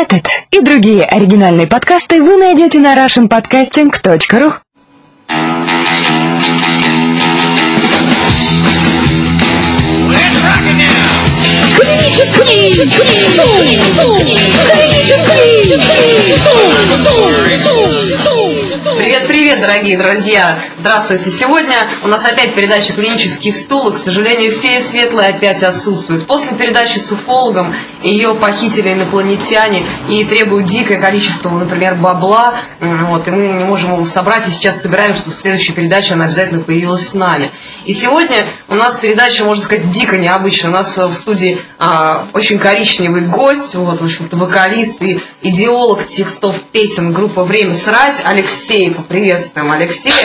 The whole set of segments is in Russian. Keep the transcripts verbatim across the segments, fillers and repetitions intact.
Этот и другие оригинальные подкасты вы найдете на рашен подкастинг точка ру. Привет-привет, дорогие друзья! Здравствуйте! Сегодня у нас опять передача «Клинический стул», и, к сожалению, фея Светлая опять отсутствует. После передачи с уфологом ее похитили инопланетяне и требуют дикое количество, например, бабла, вот, и мы не можем его собрать, и сейчас собираем, чтобы в следующей передаче она обязательно появилась с нами. И сегодня у нас передача, можно сказать, дико необычная. У нас в студии а, очень коричневый гость, вот, в общем-то, вокалист и идеолог текстов песен группы «Время срать» Алексей. Поприветствуем Алексея.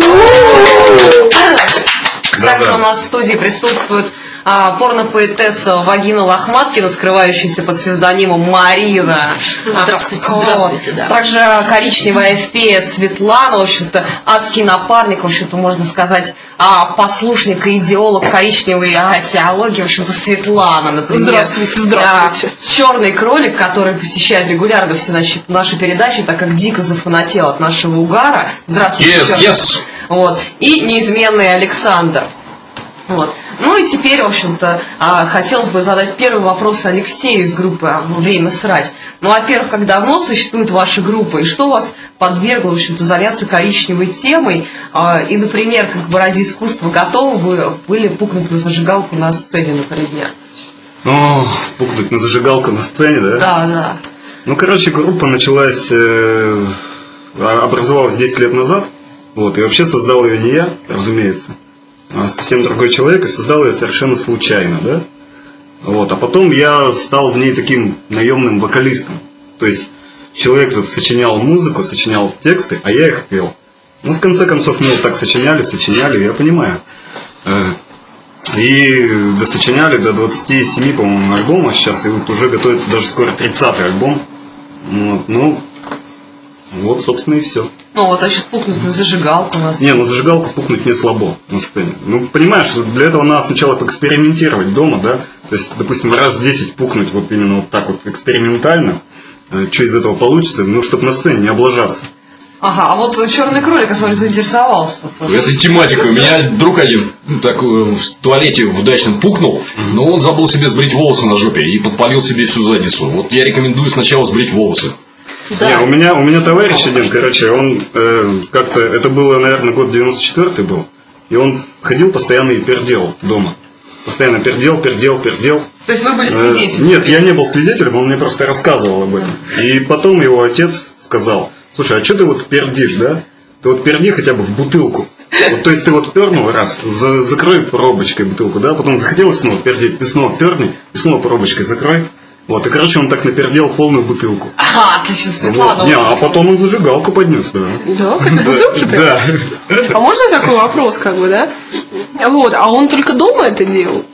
Также у нас в студии присутствует а, порно-поэтесса Вагина Лохматкина, скрывающаяся под псевдонимом Марина. Здравствуйте, а, здравствуйте, да. Также коричневая фея Светлана, в общем-то, адский напарник, в общем-то, можно сказать, а, послушник и идеолог коричневой а, теологии, в общем-то, Светлана, например. Здравствуйте, здравствуйте. А, черный кролик, который посещает регулярно все наши, наши передачи, так как дико зафанател от нашего угара. Здравствуйте, yes, черный. Yes. Вот. И неизменный Александр. Вот. Ну и теперь, в общем-то, хотелось бы задать первый вопрос Алексею из группы «Время срать». Ну, во-первых, как давно существует ваша группа, и что вас подвергло, в общем-то, заняться коричневой темой? И, например, как бы ради искусства готовы вы были пукнуть на зажигалку на сцене, например? Ну, пукнуть на зажигалку на сцене, да? Да, да. Ну, короче, группа началась, э, образовалась десять лет назад, вот, и вообще создал ее не я, разумеется, а совсем другой человек, и создал ее совершенно случайно, да? Вот, а потом я стал в ней таким наемным вокалистом. То есть человек этот сочинял музыку, сочинял тексты, а я их пел. Ну, в конце концов, мы вот так сочиняли, сочиняли, я понимаю. И досочиняли до двадцати семи, по-моему, альбома сейчас, и вот уже готовится даже скоро тридцатый альбом. Вот, ну, вот, собственно, и все. Ну, вот, а сейчас пукнуть на зажигалку у нас. Не, на зажигалку пукнуть не слабо на сцене. Ну, понимаешь, для этого надо сначала поэкспериментировать дома, да? То есть, допустим, раз в десять пукнуть вот именно вот так вот экспериментально. Что из этого получится, ну, чтобы на сцене не облажаться. Ага, а вот черный кролик, я смотрю, заинтересовался. Этой тематикой. У меня друг один так в туалете в дачном пукнул, но он забыл себе сбрить волосы на жопе и подпалил себе всю задницу. Вот я рекомендую сначала сбрить волосы. Да. Не, у меня, у меня товарищ один, короче, он э, как-то, это было, наверное, год девяносто четвёртый был, и он ходил постоянно и пердел дома. Постоянно пердел, пердел, пердел. То есть вы были свидетелем? Э, нет, я не был свидетелем, он мне просто рассказывал об этом. И потом его отец сказал: слушай, а что ты вот пердишь, да? Ты вот перди хотя бы в бутылку. Вот, то есть ты вот пернул раз, за, закрой пробочкой бутылку, да? Потом захотелось снова пердеть, ты снова перни, и снова пробочкой закрой. Вот, и, короче, он так напердел полную бутылку. А, отлично, Светлана. Вот. Не, а потом он зажигалку поднес, да. Да, какие-то бутылки прям? Да. А можно такой вопрос, как бы, да? Вот, а он только дома это делал?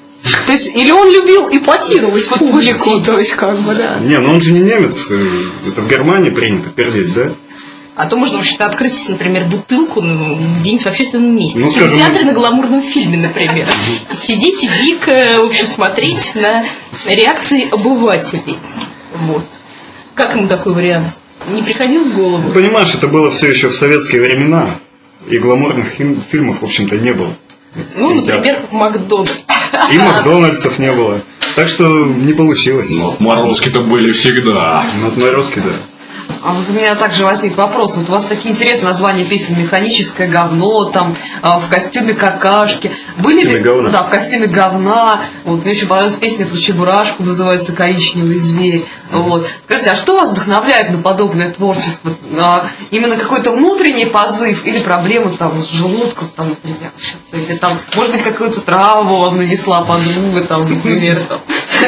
То есть, или он любил эпатировать публику, то есть, как бы, да. Не, ну он же не немец, это в Германии принято пердеть, да? А то можно вообще-то открыть, например, бутылку ну, где-нибудь в общественном месте. Ну, в кинотеатре скажем... на гламурном фильме, например. Сидеть и дико, в общем, смотреть на реакции обывателей. Вот. Как ему такой вариант? Не приходил в голову? Ну, понимаешь, это было все еще в советские времена, и гламурных фильмов, в общем-то, не было. Ну, например, в Макдональдсе. И Макдональдсов не было. Так что не получилось. Но отморозки-то были всегда. Ну, отморозки, да. А вот у меня также возник вопрос. Вот у вас такие интересные названия песен: «Механическое говно», там, в костюме какашки. Были ли? Говна. Да, в костюме говна. Вот, мне очень понравилась песня про Чебурашку, называется «Коричневый зверь». Mm-hmm. Вот. Скажите, а что вас вдохновляет на подобное творчество? А, именно какой-то внутренний позыв или проблемы там с желудком, там, например, или там, может быть, какую-то травму вам нанесла подруга, там, например, там.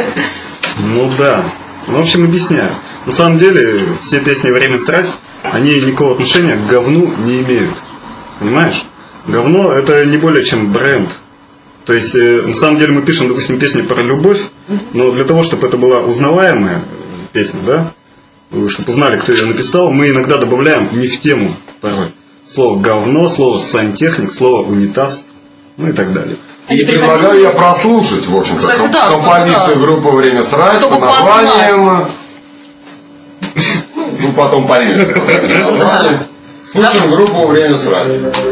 Ну да. Ну, в общем, объясняю. На самом деле, все песни «Время срать», они никакого отношения к говну не имеют. Понимаешь? Говно – это не более чем бренд. То есть, э, на самом деле, мы пишем, допустим, песню про любовь, но для того, чтобы это была узнаваемая песня, да, чтобы узнали, кто ее написал, мы иногда добавляем не в тему порой. Слово «говно», слово «сантехник», слово «унитаз», ну и так далее. И предлагаю я прослушать, в общем-то, Кстати, комп- да, композицию да. группы «Время срать» Чтобы под названием чтобы потом понять. Слушаем группу «Время срать».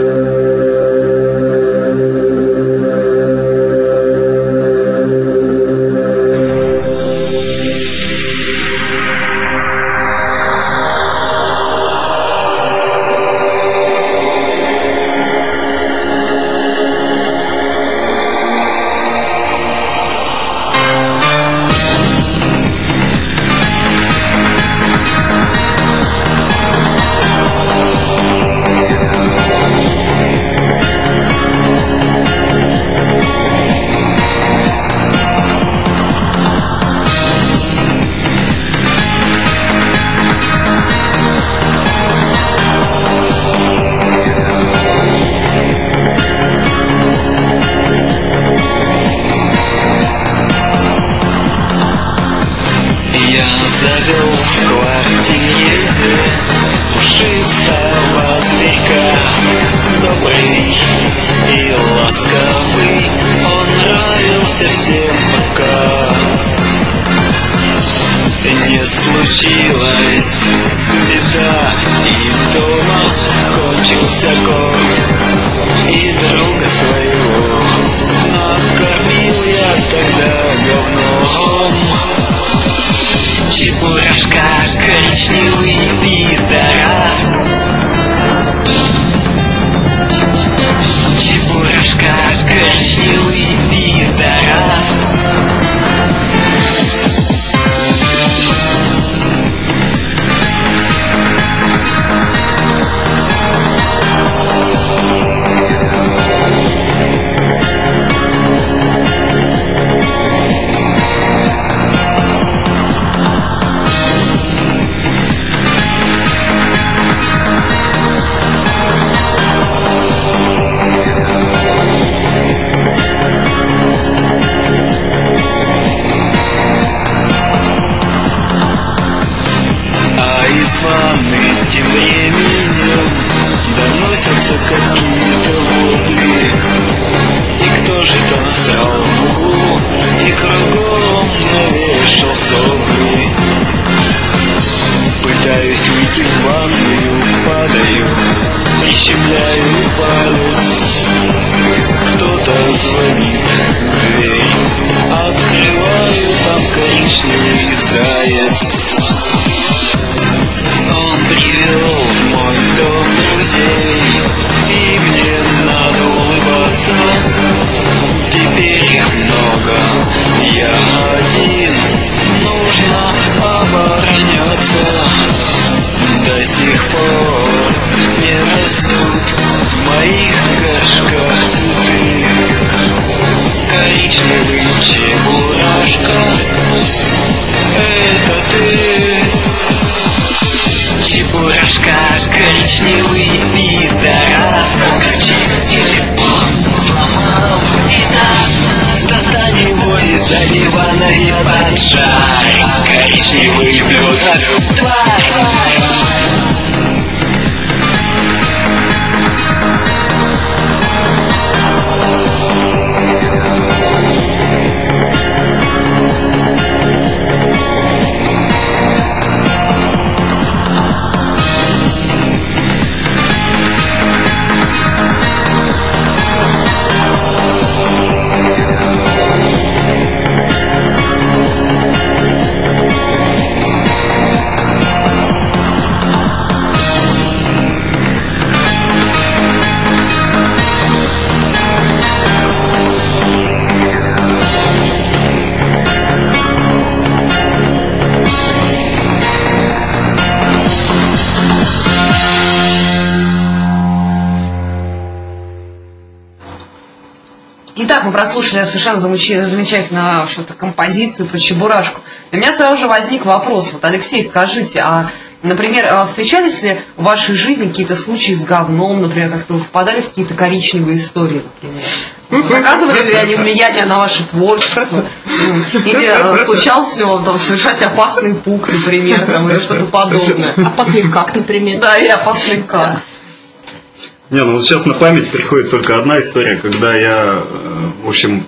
Завел в квартире пушистого зверька. Добрый и ласковый, он нравился всем пока не случилась беда, и дома кончился корм, и друга своего накормил я тогда говном. Чебурашка, коричневый пиздорас. Чебурашка, коричневый пиздорас. Из ванны тем временем доносятся какие-то вопли. И кто же то насрал в углу и кругом навешал сопли. Пытаюсь выйти в ванную, падаю, прищемляю палец. Кто-то звонит в дверь, открываю, там коричневый заяц. Он привел в мой дом друзей, и мне надо улыбаться. Теперь их много, я один, нужно обороняться. До сих пор не растут в моих горшках цветы. Коричневый чебурашка, это ты. Чебурашка, коричневый пиздорас. Телефон взломал и нас. Достань его из-за дивана и поджарь. Коричневый блюдо, тварь. Итак, мы прослушали совершенно замечательную, в общем-то, композицию про Чебурашку. У меня сразу же возник вопрос. Вот, Алексей, скажите, а, например, встречались ли в вашей жизни какие-то случаи с говном, например, как-то вы попадали в какие-то коричневые истории, например? Оказывали ли они влияние на ваше творчество? Или случалось ли вам там совершать опасный пук, например, там, или что-то подобное? Опасный как, например? Да, и опасный как. Не, ну вот сейчас на память приходит только одна история, когда я, в общем,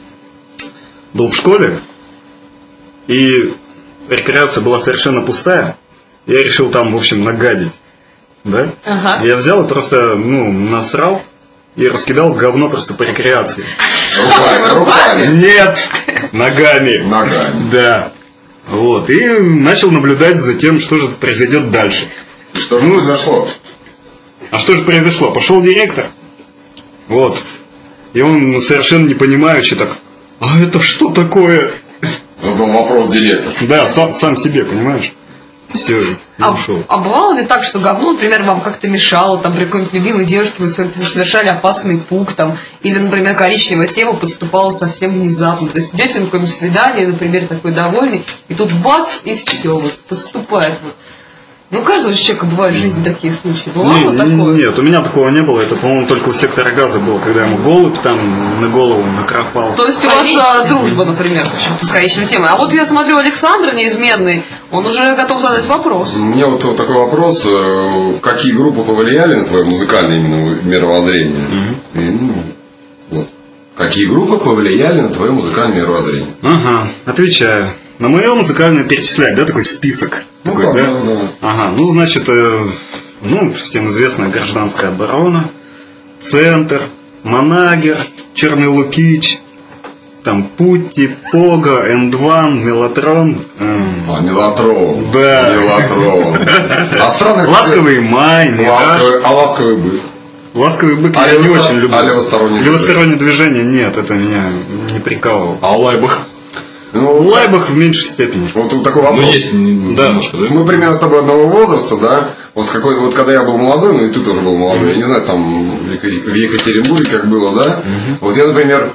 был в школе, и рекреация была совершенно пустая, я решил там, в общем, нагадить. Да? Ага. Я взял и просто, ну, насрал и раскидал говно просто по рекреации. Руками, руками. Нет! Ногами. Ногами. Да. Вот. И начал наблюдать за тем, что же произойдет дальше. Что же произошло? А что же произошло? Пошел директор. Вот. И он совершенно не понимающий так: а это что такое? Задал вопрос директор. Да, сам, сам себе, понимаешь? Все, А, ушел. а бывало ли так, что говно, например, вам как-то мешало, там, при какой-нибудь любимой девушке вы совершали опасный пук, там, или, например, коричневая тема подступала совсем внезапно, то есть идете на какое-нибудь свидание, например, такой довольный, и тут бац, и все, вот, подступает вот. Ну, у каждого человека бывают в жизни такие случаи. Бывало Не, такое? Нет, у меня такого не было. Это, по-моему, только у сектора газа было, когда ему голубь там на голову накропал. То есть у вас а, дружба, например, в общем-то, с конечной темой. А вот я смотрю, Александр неизменный, он уже готов задать вопрос. У меня вот, вот такой вопрос. Какие группы повлияли на твое музыкальное именно мировоззрение? Mm-hmm. И, ну, вот. Какие группы повлияли на твое музыкальное мировоззрение? Ага, отвечаю. На мое музыкальное перечислять, да, такой список. Ну, такой, да, да? да, да. Ага, ну, значит, э, ну, всем известная гражданская оборона, Центр, Манагер, Черный Лукич, там Путти, Пога, Эндван, Мелатрон. Эм, А, Мелатрон. Да. Мелатрон. А странный, Ласковый май, Мираж. ласковый, а ласковый бык. Ласковый бык А я не левостор- очень люблю. а левостороннее Левостороннее движение нет, это меня не прикалывало. А Лайбах? Ну, Лайбах в меньшей степени. вот тут такой вопрос. Ну, есть н- Да. немножко, да? Мы примерно с тобой одного возраста, да? Вот какой, вот когда я был молодой, ну и ты тоже был молодой, я не знаю, там в Ека- в Екатеринбурге как было, да? Вот я, например,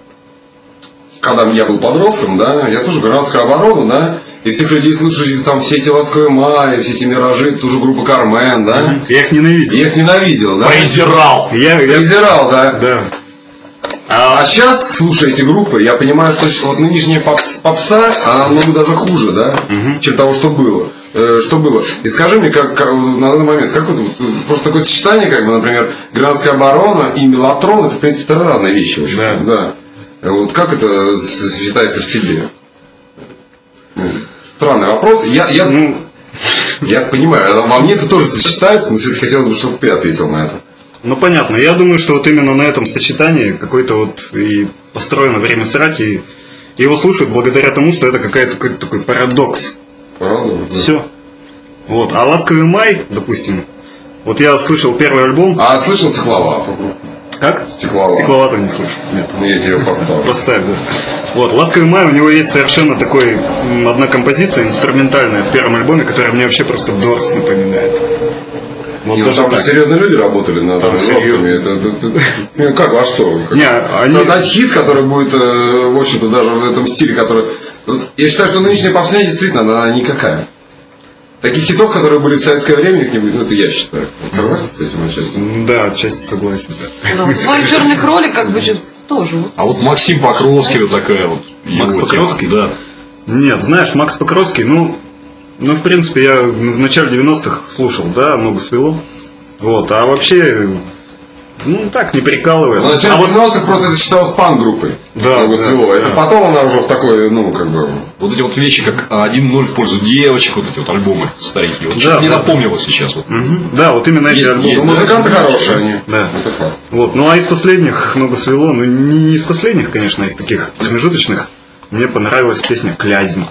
когда я был подростком, да, я слушаю гражданскую оборону, да, и всех людей, слушающих там все эти «Ласковые май», все эти «Миражи», ту же группу «Кармен», да? Я их ненавидел. Я их ненавидел, да? Презирал! Я, я- Презирал, да? Да. А сейчас, слушая эти группы, я понимаю, что вот нынешняя попс- попса, она намного даже хуже, да, чем того, что было. Э, что было. И скажи мне, как, как на данный момент, как вот, вот, просто такое сочетание, как бы, например, гражданская оборона и мелатрон, это, в принципе, это разные вещи, в общем, да. Да. Вот как это с- сочетается в тебе? Ну, странный вопрос. Я, я, ну, я понимаю, во мне это тоже сочетается, но все-таки хотелось бы, чтобы ты ответил на это. Ну понятно. Я думаю, что вот именно на этом сочетании какой-то вот и построено время срать, и его слушают благодаря тому, что это какая-то какой-то такой парадокс. Правда? Все. Вот. А «Ласковый май», допустим, вот я слышал первый альбом. А слышал Стекловату? Как? Стекловату. Стекловату не слышал. Нет. Ну, я тебе поставлю. Поставь, да. Вот, «Ласковый май», у него есть совершенно такой, м, одна композиция инструментальная в первом альбоме, которая мне вообще просто Дорс напоминает. Вот Не, ну, даже там же так. серьезные люди работали над Там аранжировками. серьезно. Это, это- это- ну, как, а что? Как- Не, они- Создать хит, который будет, э, в общем-то, даже в этом стиле, который... Вот я считаю, что нынешняя попсня действительно, она никакая. Таких хитов, которые были в советское время, их не будет. Ну, это я считаю. Согласен с этим отчасти? Да, отчасти согласен, да. Да, вот свой черный кролик, как бы, же тоже. Вот. А вот Максим Покровский, вот такая вот. Макс его тема. Покровский? Да. Нет, знаешь, Макс Покровский, ну, ну, в принципе, я в начале девяностых слушал, да, много свело. Вот, а вообще, ну, так, не прикалывает. В начале А вот, девяностых просто это считалось панк-группой. Да, Много да, всего. Это да. потом она уже в такой, ну, как бы... Вот эти вот вещи, как один ноль в пользу девочек, вот эти вот альбомы старенькие. Вот Да, что-то мне да. напомнило сейчас. Вот. Мгм. Да, вот именно эти Есть, альбомы. есть, Ну, да. музыканты хорошие они. Да. Это факт. Вот, ну, а из последних много свело, ну, не, не из последних, конечно, а из таких промежуточных, мне понравилась песня «Клязьма».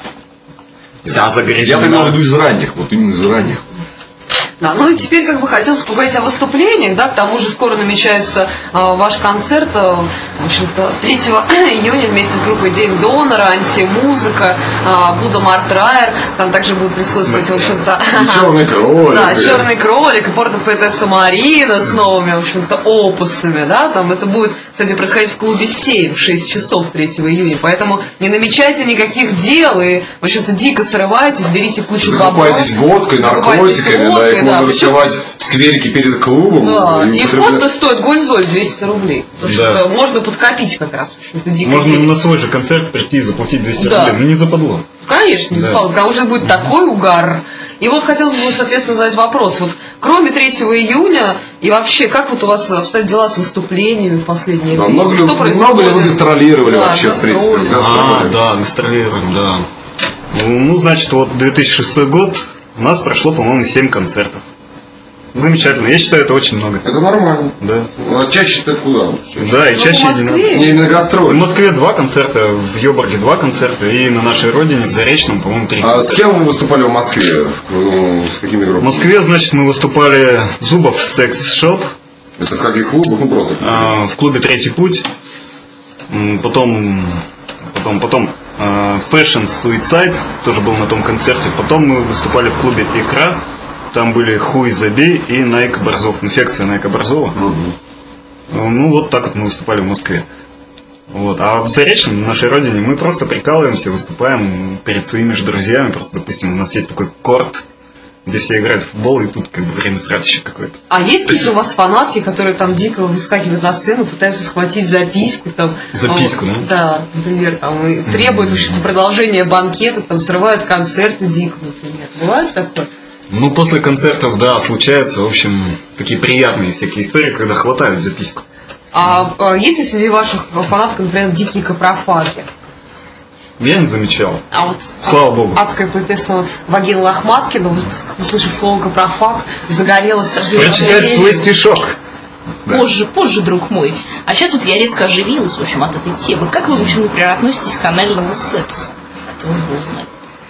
Вся Я загрязнена. имел в виду из ранних, вот именно из ранних. Да, ну и теперь как бы хотелось поговорить о выступлениях, да, к тому же скоро намечается а, ваш концерт, а, в общем-то, третьего июня вместе с группой День Донора, Антимузыка, а, Будда Март Райер, там также будет присутствовать, в общем-то... И черный кролик. Да, и- черный кролик, и порто-поэтесса Марина с новыми, в общем-то, опусами, да, там это будет, кстати, происходить в клубе семь в шесть часов третьего июня, поэтому не намечайте никаких дел и, в общем-то, дико срывайтесь, берите кучу бабла. Закупайтесь водкой, Закупайтесь наркотиками, да, водкой, их да, можно причем- раскрывать в скверике перед клубом. Да, и употреблять. вход-то стоит гользоль двести рублей. Потому Да. что можно подкопить как раз. В общем-то, дико Можно денег. на свой же концерт прийти и заплатить двести Да. рублей, ну не западло. Конечно, не Да. запал, когда уже будет такой угар. И вот хотелось бы, соответственно, задать вопрос. Вот кроме третьего июня, и вообще, как вот у вас обстоят дела с выступлениями в последнее Да, время? много, ли, Что происходит? много ли вы гастролировали Да, вообще, в принципе? гастроли. Гастроли. да, гастролируем, да. Ну, значит, вот две тысячи шестой год, У нас прошло, по-моему, семь концертов. Замечательно. Я считаю, это очень много. Это нормально. Да. Ну, а чаще ты куда? Да, и Ну, чаще в не надо. Москве. Не, именно В гастроли. Москве два концерта, в Йобурге два концерта, и на нашей родине, в Заречном, по-моему, три. А с кем вы выступали в Москве? Ну, с какими группами? В Москве, значит, мы выступали Зубов Секс Шоп, Это в каких клубах? Ну, просто. а, в клубе Третий Путь, М, потом, потом, потом а, Fashion Suicide, тоже был на том концерте, потом мы выступали в клубе Икра, там были Хуй Забей и Найк Борзов, инфекция Найка Борзова. Ну, вот так вот мы выступали в Москве. Вот. А в Заречном, на нашей родине, мы просто прикалываемся, выступаем перед своими же друзьями. Просто, допустим, у нас есть такой корт, где все играют в футбол, и тут как бы время сратище какое-то. А есть какие-то у вас фанатки, которые там дико выскакивают на сцену, пытаются схватить записку там? Записку, ну, да? Да, например, там, и требуют в общем, продолжения банкета, там срывают концерты дико, например. Бывает такое? Ну, после концертов, да, случаются, в общем, такие приятные всякие истории, когда хватают записку. А, а есть ли среди ваших фанаток, например, дикие капрофаги? Я не замечал. А вот Слава богу. адская поэтесса Вагина Лохматкина, вот, услышав слово капрофаг, загорелась. Прочитать свой стишок. Позже, позже, друг мой. А сейчас вот я резко оживилась, в общем, от этой темы. Как вы, в общем, например, относитесь к анальному сексу? Хотелось бы узнать.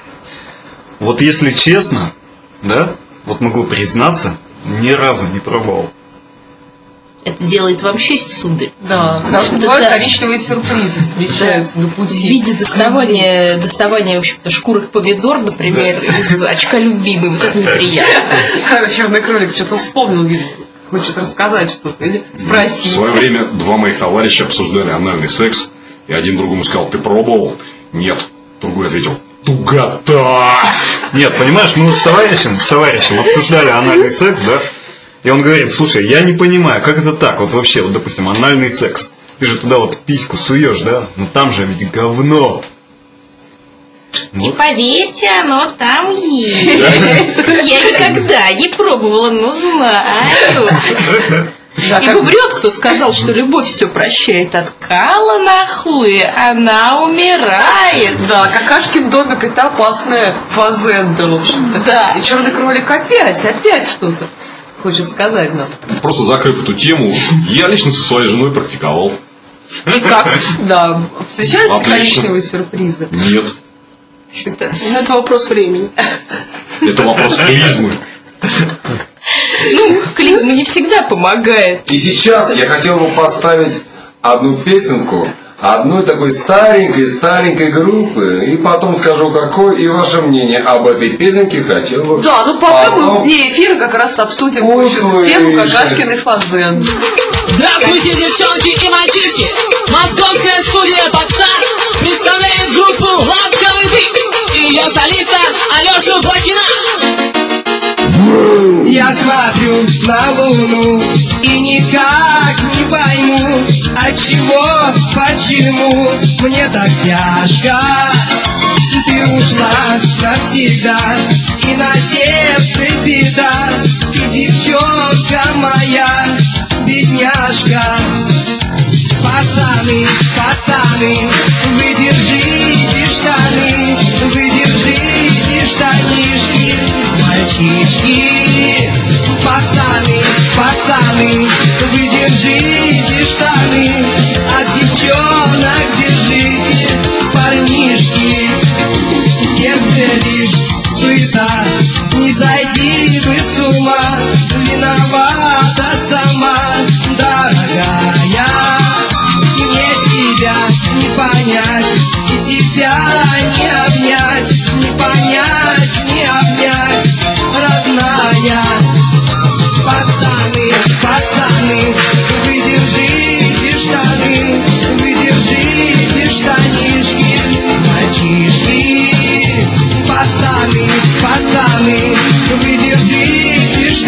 Вот если честно, да, вот могу признаться, ни разу не пробовал. Это делает вам честь, сударь. Да, потому что Да, бывают да. коричневые сюрпризы встречаются на В пути. виде доставания, доставания, в общем-то, шкурок помидор, например, из очка любимой. Вот это неприятно. Черный кролик что-то вспомнил, говорит, хочет рассказать что-то или В спросить. свое время два моих товарища обсуждали анальный секс, и один другому сказал: ты пробовал? Нет. Другой ответил: тугота. Нет, понимаешь, мы вот с товарищем, с товарищем обсуждали анальный секс, да? И он говорит: слушай, я не понимаю, как это так, вот вообще, вот, допустим, анальный секс. Ты же туда вот письку суешь, да? Ну там же ведь говно. И поверьте, оно там есть. Я никогда не пробовала, но знаю. Да, И как- врет, кто сказал, что любовь все прощает. От кала на хуе она умирает. Да, какашкин домик это опасная фазенда, в общем-то. Да. И черный кролик опять, опять что-то хочет сказать нам. Просто закрыв эту тему, я лично со своей женой практиковал. И как? Да, встречаются Отлично. коричневые сюрпризы? Нет. Что-то. Ну, это вопрос времени. Это вопрос клизмы. Ну, клизма не всегда помогает. И сейчас я хотел бы поставить одну песенку одной такой старенькой-старенькой группы. И потом скажу, какое и ваше мнение об этой песенке хотел бы. Да, ну пока мы потом вне эфира как раз обсудим в общем, услышать. тему какашкиной фазенды. Здравствуйте, девчонки и мальчишки! Московская студия попса представляет группу «Ласковый бит» и ее солиста Алешу Блохина. Я смотрю на луну и никак не пойму, отчего, почему мне так тяжко. Ты ушла навсегда, и на сердце беда. Ты девчонка моя, бедняжка. Пацаны, пацаны, вы держите штаны, вы держите штанишки, мальчишки. Пацаны, пацаны, вы держите штаны, от девчонок держите парнишки. Сердце лишь суета, не зайди бы с ума, виновата сама, дорогая. Мне тебя не понять, и тебя не обнять, не понять, не обнять, родная. Пацаны, пацаны, вы держите штаны, вы держите штанишки, мальчишки. Пацаны, пацаны, вы держите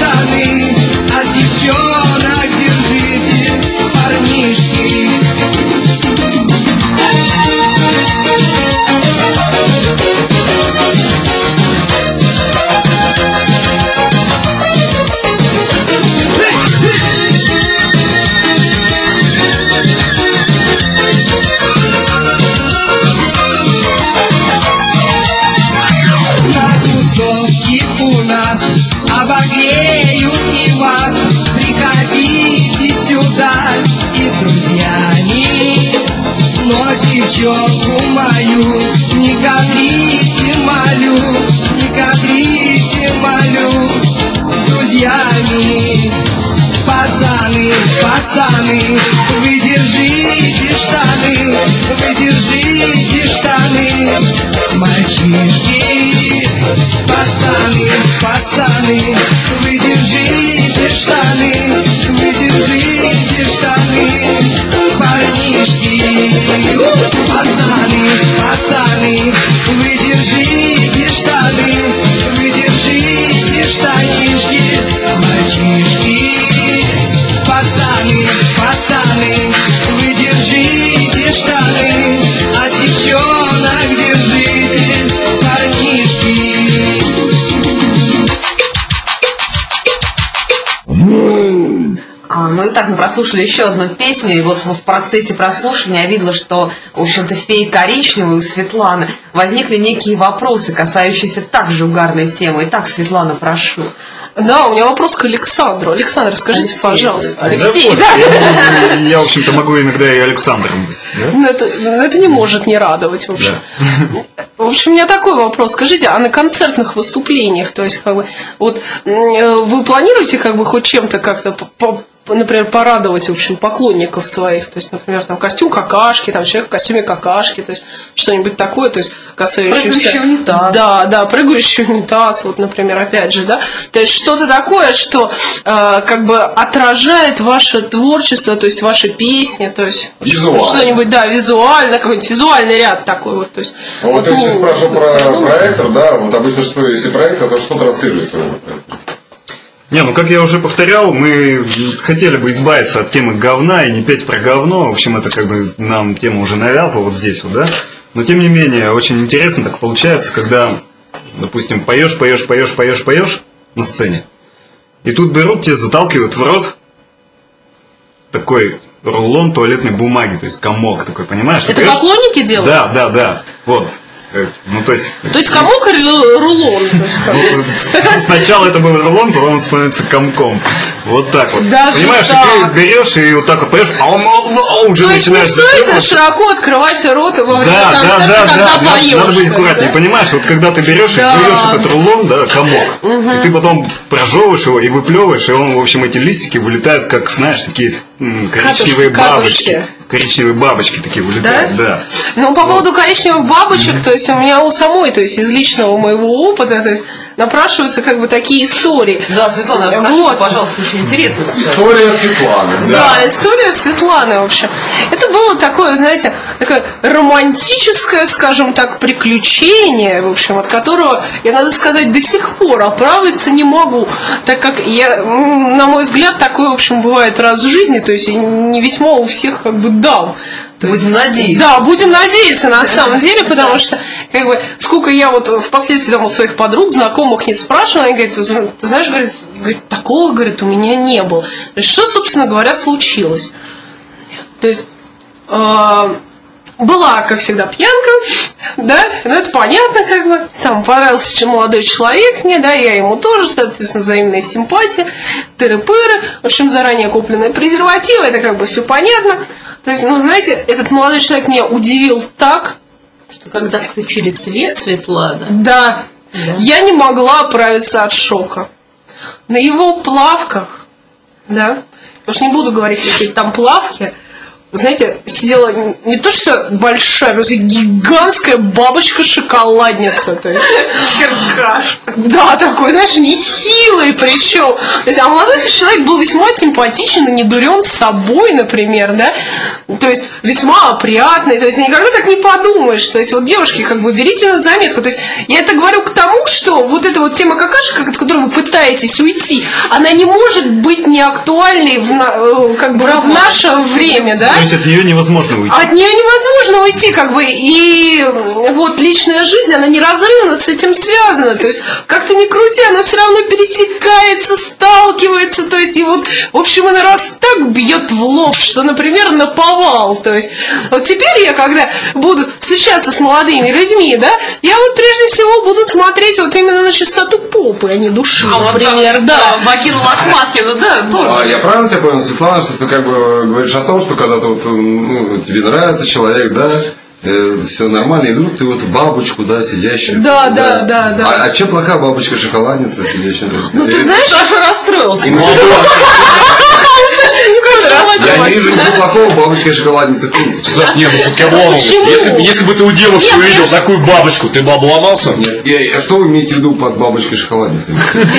щеку мою, не кадрите, молю, не кадрите, молю, с друзьями. Пацаны, пацаны, вы держите штаны, вы держите штаны, мальчишки. Пацаны, пацаны, вы держите штаны, вы держите штаны, парнишки. Пацаны, пацаны, вы держите штаны, вы держите штанишки, мальчишки. Пацаны, пацаны, вы держите штаны, а девчонок держите, парнишки. А, ну и так, мы прослушали еще одну песню, и вот в процессе прослушивания я видела, что, в общем-то, в «Фее коричневой» у Светланы возникли некие вопросы, касающиеся также угарной темы. Итак, Светлана, прошу. Да, у меня вопрос к Александру. Александр, скажите, Алексей, пожалуйста. Алексей, Алексей, да? Я, я, в общем-то, могу иногда и Александром быть. Да? Ну, это, это не может не радовать, в общем. Да. В общем, у меня такой вопрос. Скажите, а на концертных выступлениях, то есть, как бы, вот вы планируете, как бы, хоть чем-то как-то, по, например, порадовать, в общем, поклонников своих? То есть, например, там, костюм какашки, там, человек в костюме какашки, то есть, что-нибудь такое, то есть, касающееся... Прыгающий унитаз. Да, да, прыгающий унитаз, вот, например, опять же, да. То есть, что-то такое, что, э, как бы, отражает ваше творчество, то есть, ваши песни, то есть, визуально. Что-нибудь, да, визуально, какой-нибудь визуальный ряд такой вот, то есть... Вот, вот ты ну, сейчас спрашивал про ну, проектор, да, вот обычно, что если проектор, то что транслируется в этом проекторе? Не, ну как я уже повторял, мы хотели бы избавиться от темы говна и не петь про говно. В общем, это как бы нам тема уже навязла вот здесь вот, да. Но тем не менее, очень интересно так получается, когда, допустим, поешь, поешь, поешь, поешь, поешь на сцене. И тут берут, тебе заталкивают в рот такой рулон туалетной бумаги, то есть комок такой, понимаешь? Это поклонники делают? Да, да, да. Вот. Ну, то есть... То есть комок или рулон? То есть, как... ну, сначала это был рулон, потом он становится комком. Вот так вот. Даже понимаешь, так. и ты берешь и вот так вот поешь, а он, он, он уже то есть не стоит широко открывать рот во время да, концерта, да, да, когда да, поешь. надо, надо быть аккуратнее, да? Понимаешь, вот когда ты берешь да. и жуешь этот рулон, да, комок, угу. и ты потом прожевываешь его и выплевываешь, и он, в общем, эти листики вылетают, как, знаешь, такие м, коричневые Катушки, бабочки. катушки. Коричневые бабочки такие вылетают, да. да. Ну, по вот. поводу коричневых бабочек, то есть у меня у самой, то есть из личного моего опыта, то есть напрашиваются как бы такие истории. Да, Светлана, расскажите, вот. пожалуйста, очень интересно. История Светланы. Да. да, история Светланы, в общем. Это было такое, знаете, такое романтическое, скажем так, приключение, в общем, от которого, я, надо сказать, до сих пор оправиться не могу, так как я, на мой взгляд, такое, в общем, бывает раз в жизни, то есть не весьма у всех как бы дал. То будем есть, надеяться. Да, будем надеяться на самом деле, потому что, как бы, сколько я вот впоследствии там у своих подруг, знакомых не спрашивала, они говорят, ты знаешь, говорит, говорит, такого, говорит, у меня не было. То есть, что, собственно говоря, случилось? То есть, э, была, как всегда, пьянка, да, ну это понятно, как бы, там понравился молодой человек мне, да, я ему тоже, соответственно, взаимная симпатия, тыры-пыры, в общем, заранее купленные презервативы, это как бы все понятно. То есть, ну, знаете, этот молодой человек меня удивил так, что когда включили свет, Светлана, да, да, я не могла оправиться от шока. На его плавках, да, уж не буду говорить, какие там плавки, знаете, сидела не то что большая, но гигантская бабочка-шоколадница. То есть, да, такой, знаешь, нехилый причем. То есть, а молодой человек был весьма симпатичен и не дурен с собой, например, да. То есть, весьма опрятный. То есть, никогда так не подумаешь. То есть, вот, девушки, как бы, берите на заметку. То есть, я это говорю к тому, что вот эта вот тема какашек, от которой вы пытаетесь уйти, она не может быть неактуальной в, как бы, в наше время, да. То есть от нее невозможно уйти. От нее невозможно уйти, как бы, и вот личная жизнь, она неразрывно с этим связана. То есть, как-то не крути, она все равно пересекается, сталкивается. То есть, и вот, в общем, она раз так бьет в лоб, что, например, наповал. То есть, вот теперь я, когда буду встречаться с молодыми людьми, да, я вот прежде всего буду смотреть вот именно на чистоту попы, а не души, а например, вот да. Бакиру Лохматкину, да, тоже. А я правильно тебя понял, Светлана, что ты как бы говоришь о том, что когда ты вот, ну, тебе нравится человек, да, э, все нормально, и вдруг ты вот бабочку, да, сидящую. Да, да, да, да. А, а чем плохая бабочка-шоколадница сидящая? Ну, ты знаешь, Саша расстроился. Я не вижу ничего плохого в бабочке-шоколаднице, в принципе. Саш, нет, ну тут кого? Если, если бы ты у девушки Нет, увидел я- такую бабочку, ты бы обломался? Нет, я- что вы имеете в виду под бабочкой-шоколадницей?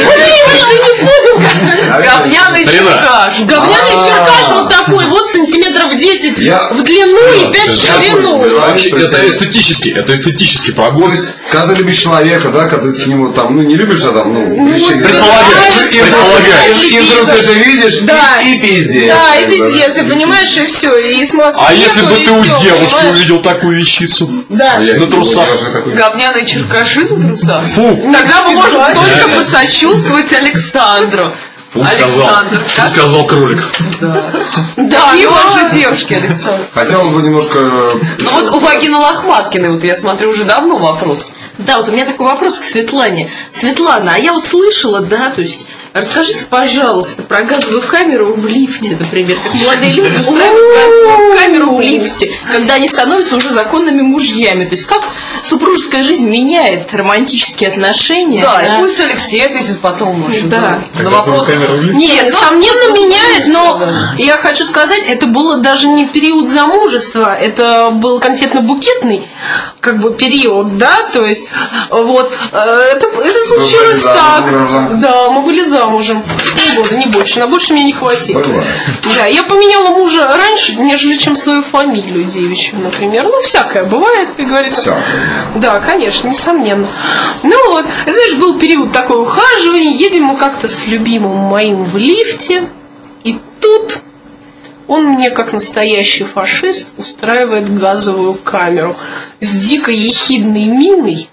Говняный Старина. черкаш. говняный черкаш вот такой, вот сантиметров десять Я- в длину и пять в Я ширину. понял. Вообще, То есть, это эстетически, это эстетический То прогон. есть, когда ты любишь человека, да, когда ты с ним вот там, ну, не любишь, а там, ну, увлечение. Предполагаю, И вдруг- предполагаю. и- и вдруг ты это видишь, Да. и, и пиздец. Да, и пиздец, и понимаешь, и все, и смазки А нету, если бы и ты у всё, девушки понимаешь? увидел такую вещицу? Да. А я На не трусах. думал, я же такой- Говняные черкаши на трусах. Фу, Тогда мы можем Да. только посочувствовать Александру. фу сказал, Александр, фу как? сказал кролик. Да, И ну, ваши девушки, Александр. Хотел бы немножко... Ну вот у Вагины Лохматкиной, вот я смотрю, уже давно вопрос. Да, вот у меня такой вопрос к Светлане. Светлана, а я вот слышала, да, то есть расскажите, пожалуйста, про газовую камеру в лифте, например, как молодые люди устраивают газовую камеру в лифте, когда они становятся уже законными мужьями. То есть как супружеская жизнь меняет романтические отношения. Да, и пусть Алексей ответит потом, в общем, Да. на вопрос. Нет, ну, несомненно, ну, меняет, но да. я хочу сказать, это было даже не период замужества, это был конфетно-букетный как бы период, да, то есть вот, э, это, это случилось были так. замужем. Да, мы были замужем. Полгода, не больше, на больше мне не хватило. Бывает. Да, я поменяла мужа раньше, нежели чем свою фамилию девичью, например. Ну, всякое бывает, как говорится. Всякое. Да, конечно, несомненно. Ну вот, знаешь, был период такой ухаживания, едем мы как-то с любимым моим в лифте, и тут он мне, как настоящий фашист, устраивает газовую камеру с дико ехидной миной.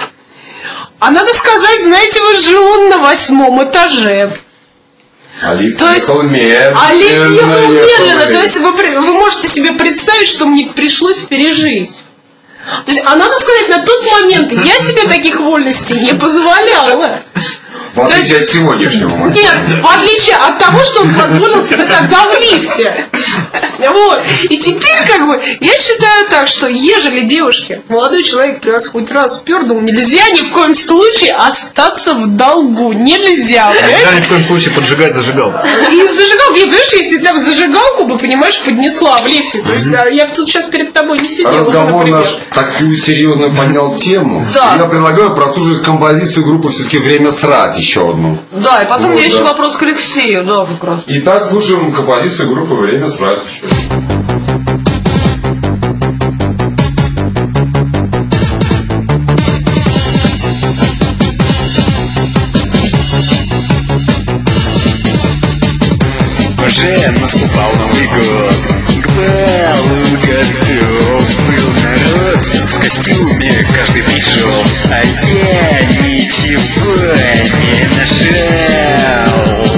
А надо сказать, знаете, вы жил он на восьмом этаже. А лифт То есть- ехал медленно. А лифт ехал медленно. ехал. То есть вы, при- вы можете себе представить, что мне пришлось пережить. То есть, а надо сказать, на тот момент я себе таких вольностей не позволяла. В отличие от сегодняшнего момента. Нет, в отличие от того, что он позволил себе тогда в лифте. Вот. И теперь, как бы, я считаю так, что ежели девушке молодой человек при вас хоть раз пернул, нельзя ни в коем случае остаться в долгу. Нельзя. Нельзя Понимаете? ни в коем случае поджигать зажигалку. И зажигалку, я, понимаешь, если там зажигалку бы, понимаешь, поднесла в лифте. То есть а я бы тут сейчас перед тобой не сидела, Разговор например. наш такую серьезную поднял тему. Да. Я предлагаю прослушать композицию группы все-таки «Время срать» еще одну. Да, и потом Вот, у меня еще да. вопрос к Алексею, да, как раз. Итак, слушаем композицию группы «Время срать». Уже наступал Новый год, к балу готов был народ. В костюме каждый пришел, а я ничего не нашел.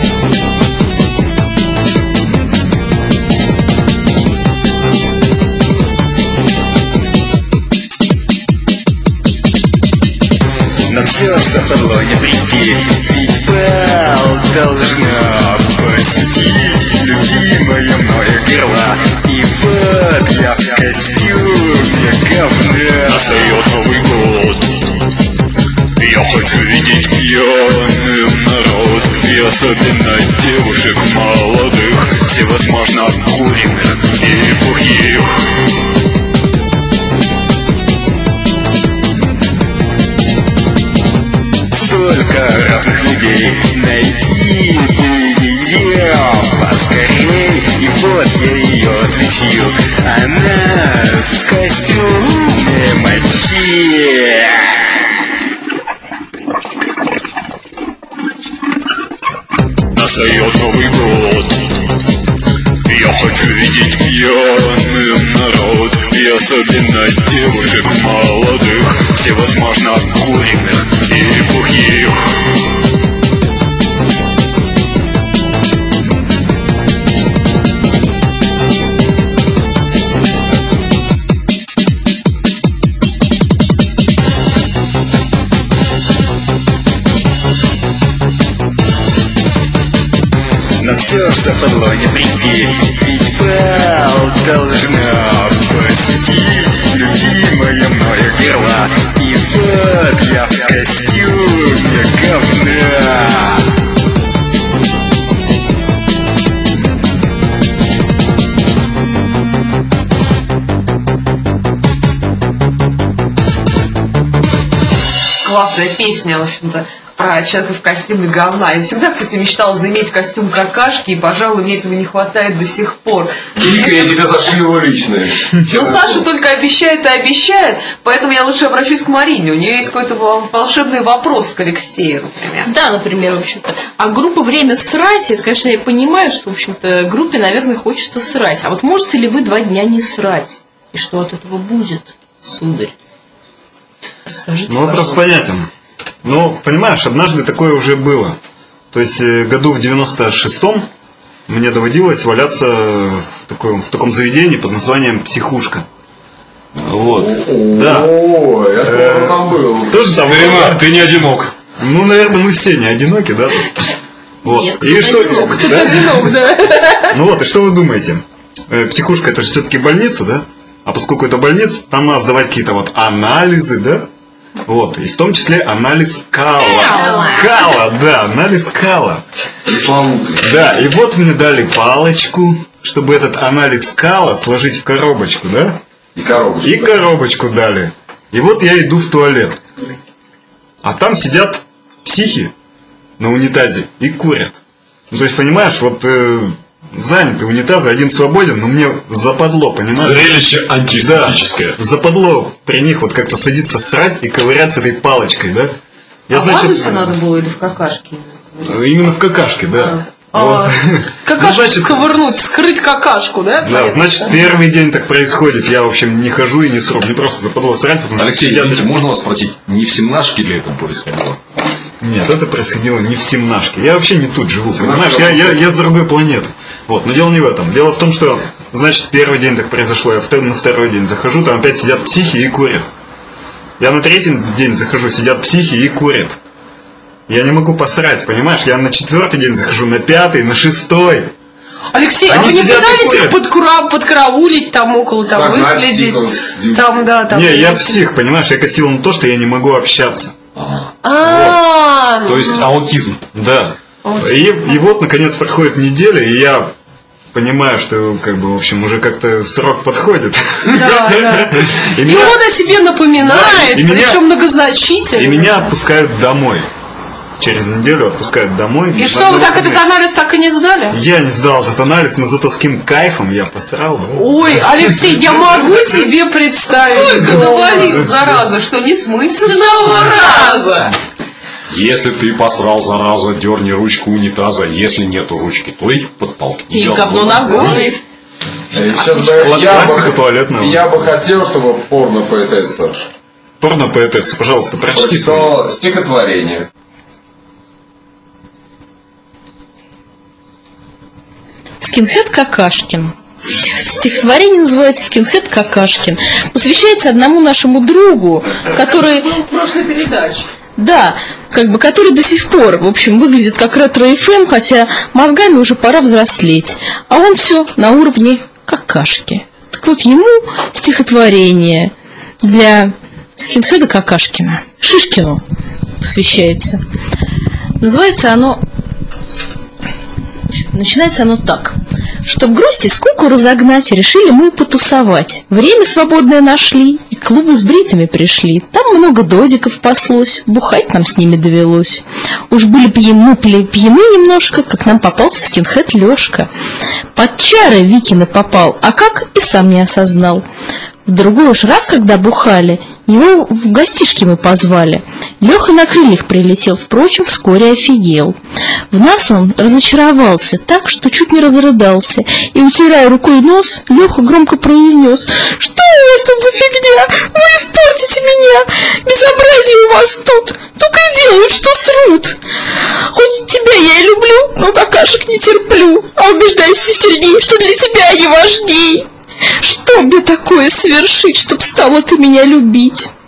Но все западло не прийти, ведь бал должна посетить любимая моя горла. И вот я в костюме говна. Настает Новый год, я хочу видеть пьяным народ, и особенно девушек молодых, всевозможно куриных и бухих. Столько разных людей, найти бы ее поскорей. И вот я ее отличил, она в костюме мочи. Настает Новый год, я хочу видеть пьяным народ, и особенно девушек молодых, всевозможно куриных и бухих. Но все все, что подлоне прийти. Ведь бал должна посетить любимая мною дела. И вот я в костюме говна. Классная песня, в общем-то, про человека в костюме говна. Я всегда, кстати, мечтала заиметь костюм какашки, и, пожалуй, мне этого не хватает до сих пор. Вика, я тебе зашью личные. Но Саша только обещает и обещает, поэтому я лучше обращусь к Марине. У нее есть какой-то волшебный вопрос к Алексею, например. Да, например, в общем-то. А группа «Время срать», это, конечно, я понимаю, что, в общем-то, группе, наверное, хочется срать. А вот можете ли вы два дня не срать? И что от этого будет, сударь? Расскажите, Ну, вопрос понятен. Ну, понимаешь, однажды такое уже было. То есть, э, году в девяносто шестом мне доводилось валяться в таком, в таком заведении под названием «Психушка». Вот. Да. О, я тоже там был. Тоже там Рима, ты не одинок. Ну, наверное, мы все не одиноки, да? Вот. Нет, И кто-то что? одинок, Кто-то одинок, да. Ну вот, и что вы думаете? Э, Психушка — это же все-таки больница, да? А поскольку это больница, там надо сдавать какие-то вот анализы, да? Вот, и в том числе анализ кала. Кала, да, анализ кала. Пресловутый. Да, и вот мне дали палочку, чтобы этот анализ кала сложить в коробочку, да? И коробочку. И коробочку дали. И вот я иду в туалет. А там сидят психи на унитазе и курят. Ну, то есть, понимаешь, вот э, заняты унитазы, один свободен, но мне западло, понимаешь? Зрелище антиэстетическое. Да, западло при них вот как-то садиться срать и ковыряться этой палочкой, да? Я, А в пандусе надо было или в какашке? Именно в какашке, да. А, Вот. какашку Ну, значит, сковырнуть, скрыть какашку, да? да, значит, первый день так происходит. Я, в общем, не хожу и не сру. Мне просто западло срать, потому что Алексей, сидят- извините, можно вас спросить, не в семнашке ли это происходило? Нет, это происходило не в Семнашке. Я вообще не тут живу, Семнашка понимаешь? Я, я, я с другой планеты. Вот, но дело не в этом. Дело в том, что, значит, первый день так произошло, я втор- на второй день захожу, там опять сидят психи и курят. Я на третий день захожу, сидят психи и курят. Я не могу посрать, понимаешь? Я на четвертый день захожу, на пятый, на шестой. Алексей, а Они вы не сидят и пытались их курят. подкура- подкараулить там около, там, Загнать выследить? психов с дю- Там, да, там. Не, я псих, понимаешь? Я косил на то, что я не могу общаться. А, То есть аутизм. Да. И, и вот, наконец, проходит неделя, и я понимаю, что, как бы, в общем, уже как-то срок подходит. да, да. И И меня, он о себе напоминает, Да, и меня- причем многозначительно. и меня отпускают домой. Через неделю отпускают домой. И что, вы так этот анализ так и не сдали? Я не сдал этот анализ, но зато с каким кайфом я посрал. Ой, Алексей, я могу себе представить. Только навалил, зараза, что не смыть с одного раза. Если ты посрал, зараза, дерни ручку унитаза. Если нету ручки той, подтолкни И говно ногой. Э, Сейчас бы я Классика бы, туалетного. я бы хотел, чтобы порно-поэтесса Порно-поэтесса, пожалуйста, прочти свои. прочитала стихотворение. Скинхед Какашкин. Стихотворение называется «Скинхед Какашкин». Посвящается одному нашему другу, который... Был в прошлой передаче. Да, как бы, который до сих пор, в общем, выглядит как ретро-эф эм, хотя мозгами уже пора взрослеть. А он все на уровне какашки. Так вот, ему стихотворение для скинхеда Какашкина, Шишкину, посвящается. Называется оно... Начинается оно так. Чтоб грусть и скуку разогнать, решили мы потусовать. Время свободное нашли, и к клубу с бритами пришли. Там много додиков паслось, бухать нам с ними довелось. Уж были пьяны, пьяны немножко, как нам попался скинхед Лёшка. Под чары Викина попал, а как и сам не осознал. В другой уж раз, когда бухали, его в гостишки мы позвали. Леха на крыльях прилетел, впрочем, вскоре офигел. В нас он разочаровался так, что чуть не разрыдался. И, утирая рукой нос, Леха громко произнес: «Что у вас тут за фигня? Вы испортите меня! Безобразие у вас тут! Только и делают, что срут! Хоть тебя я и люблю, но какашек не терплю, а убеждаюсь все сильнее, что для тебя они важней. Что мне такое совершить, чтоб стала ты меня любить?»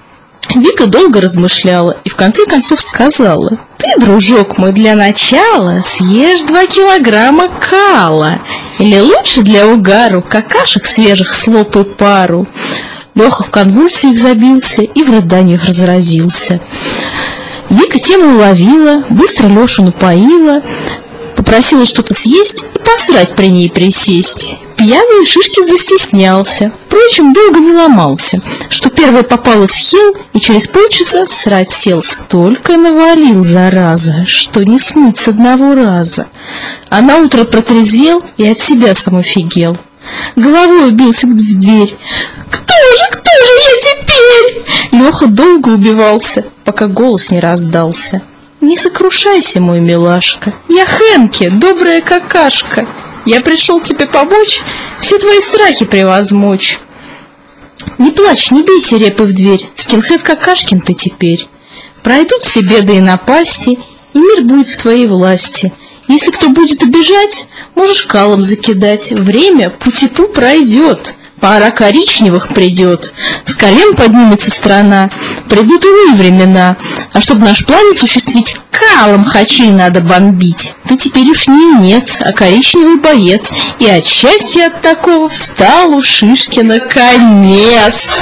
Вика долго размышляла и в конце концов сказала: «Ты, дружок мой, для начала съешь два килограмма кала, или лучше для угару какашек свежих слопай пару». Леха в конвульсиях забился и в рыданиях разразился. Вика тему уловила, быстро Лешу напоила, попросила что-то съесть и посрать при ней присесть. Пьяный Шишкин застеснялся, впрочем, долго не ломался, что первое попало съел и через полчаса срать сел. Столько навалил, зараза, что не смыть с одного раза. А наутро протрезвел и от себя сам офигел. Головой убился в дверь. «Кто же, кто же я теперь?» Леха долго убивался, пока голос не раздался. «Не сокрушайся, мой милашка, я Хэнки, добрая какашка. Я пришел тебе помочь, все твои страхи превозмочь. Не плачь, не бейся репы в дверь, скинхед какашкин ты теперь. Пройдут все беды и напасти, и мир будет в твоей власти. Если кто будет обижать, можешь калом закидать. Время пути-пу пройдет, пора коричневых придет. С колен поднимется страна, придут иные времена. А чтобы наш план осуществить, калом хачей надо бомбить. Ты теперь уж не юнец, а коричневый боец. И от счастья от такого встал у Шишкина конец.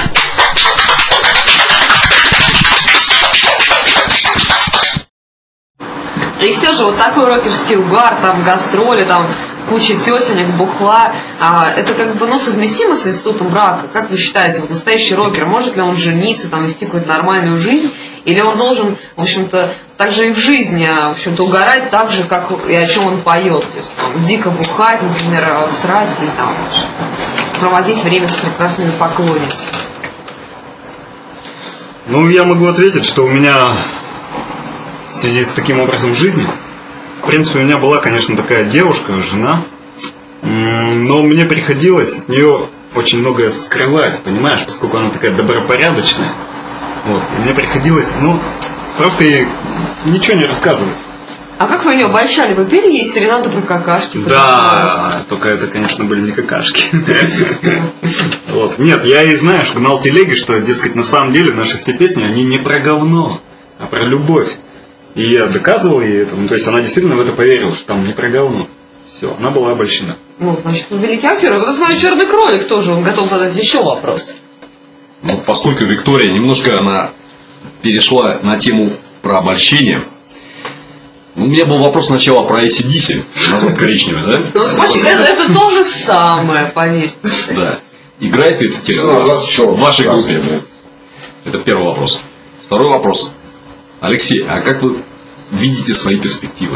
И все же вот такой рокерский угар, там гастроли, там куча тетенек, бухла, а, это как бы ну, совместимо с институтом брака. Как вы считаете, вот настоящий рокер, может ли он жениться, там, вести какую-то нормальную жизнь, или он должен, в общем-то, так же и в жизни, в общем-то, угорать так же, как и о чем он поет. То есть там, дико бухать, например, срать или там проводить время с прекрасными поклонницами. Ну, я могу ответить, что у меня в связи с таким образом жизни, в принципе, у меня была, конечно, такая девушка, жена, но мне приходилось от нее очень многое скрывать, понимаешь, поскольку она такая добропорядочная. Вот, и мне приходилось, ну, просто ей ничего не рассказывать. А как вы ее обольщали? Вы пели ей серенады про какашки? Да, только это, конечно, были не какашки. Вот. Нет, я и, знаешь, гнал телеги, что, дескать, на самом деле наши все песни, они не про говно, а про любовь. И я доказывал ей это, ну, то есть она действительно в это поверила, что там не про говно. Все, она была обольщена. Ну, значит, он великий актер. Вот это свой черный кролик тоже, он готов задать еще вопрос. Ну, поскольку Виктория немножко она перешла на тему про обольщение, у меня был вопрос сначала про эй си ди си, назад коричневый, да? Ну, это, это то же самое, поверьте. Да. Играет ли это в вашей группе? Это первый вопрос. Второй вопрос. Алексей, а как вы видите свои перспективы?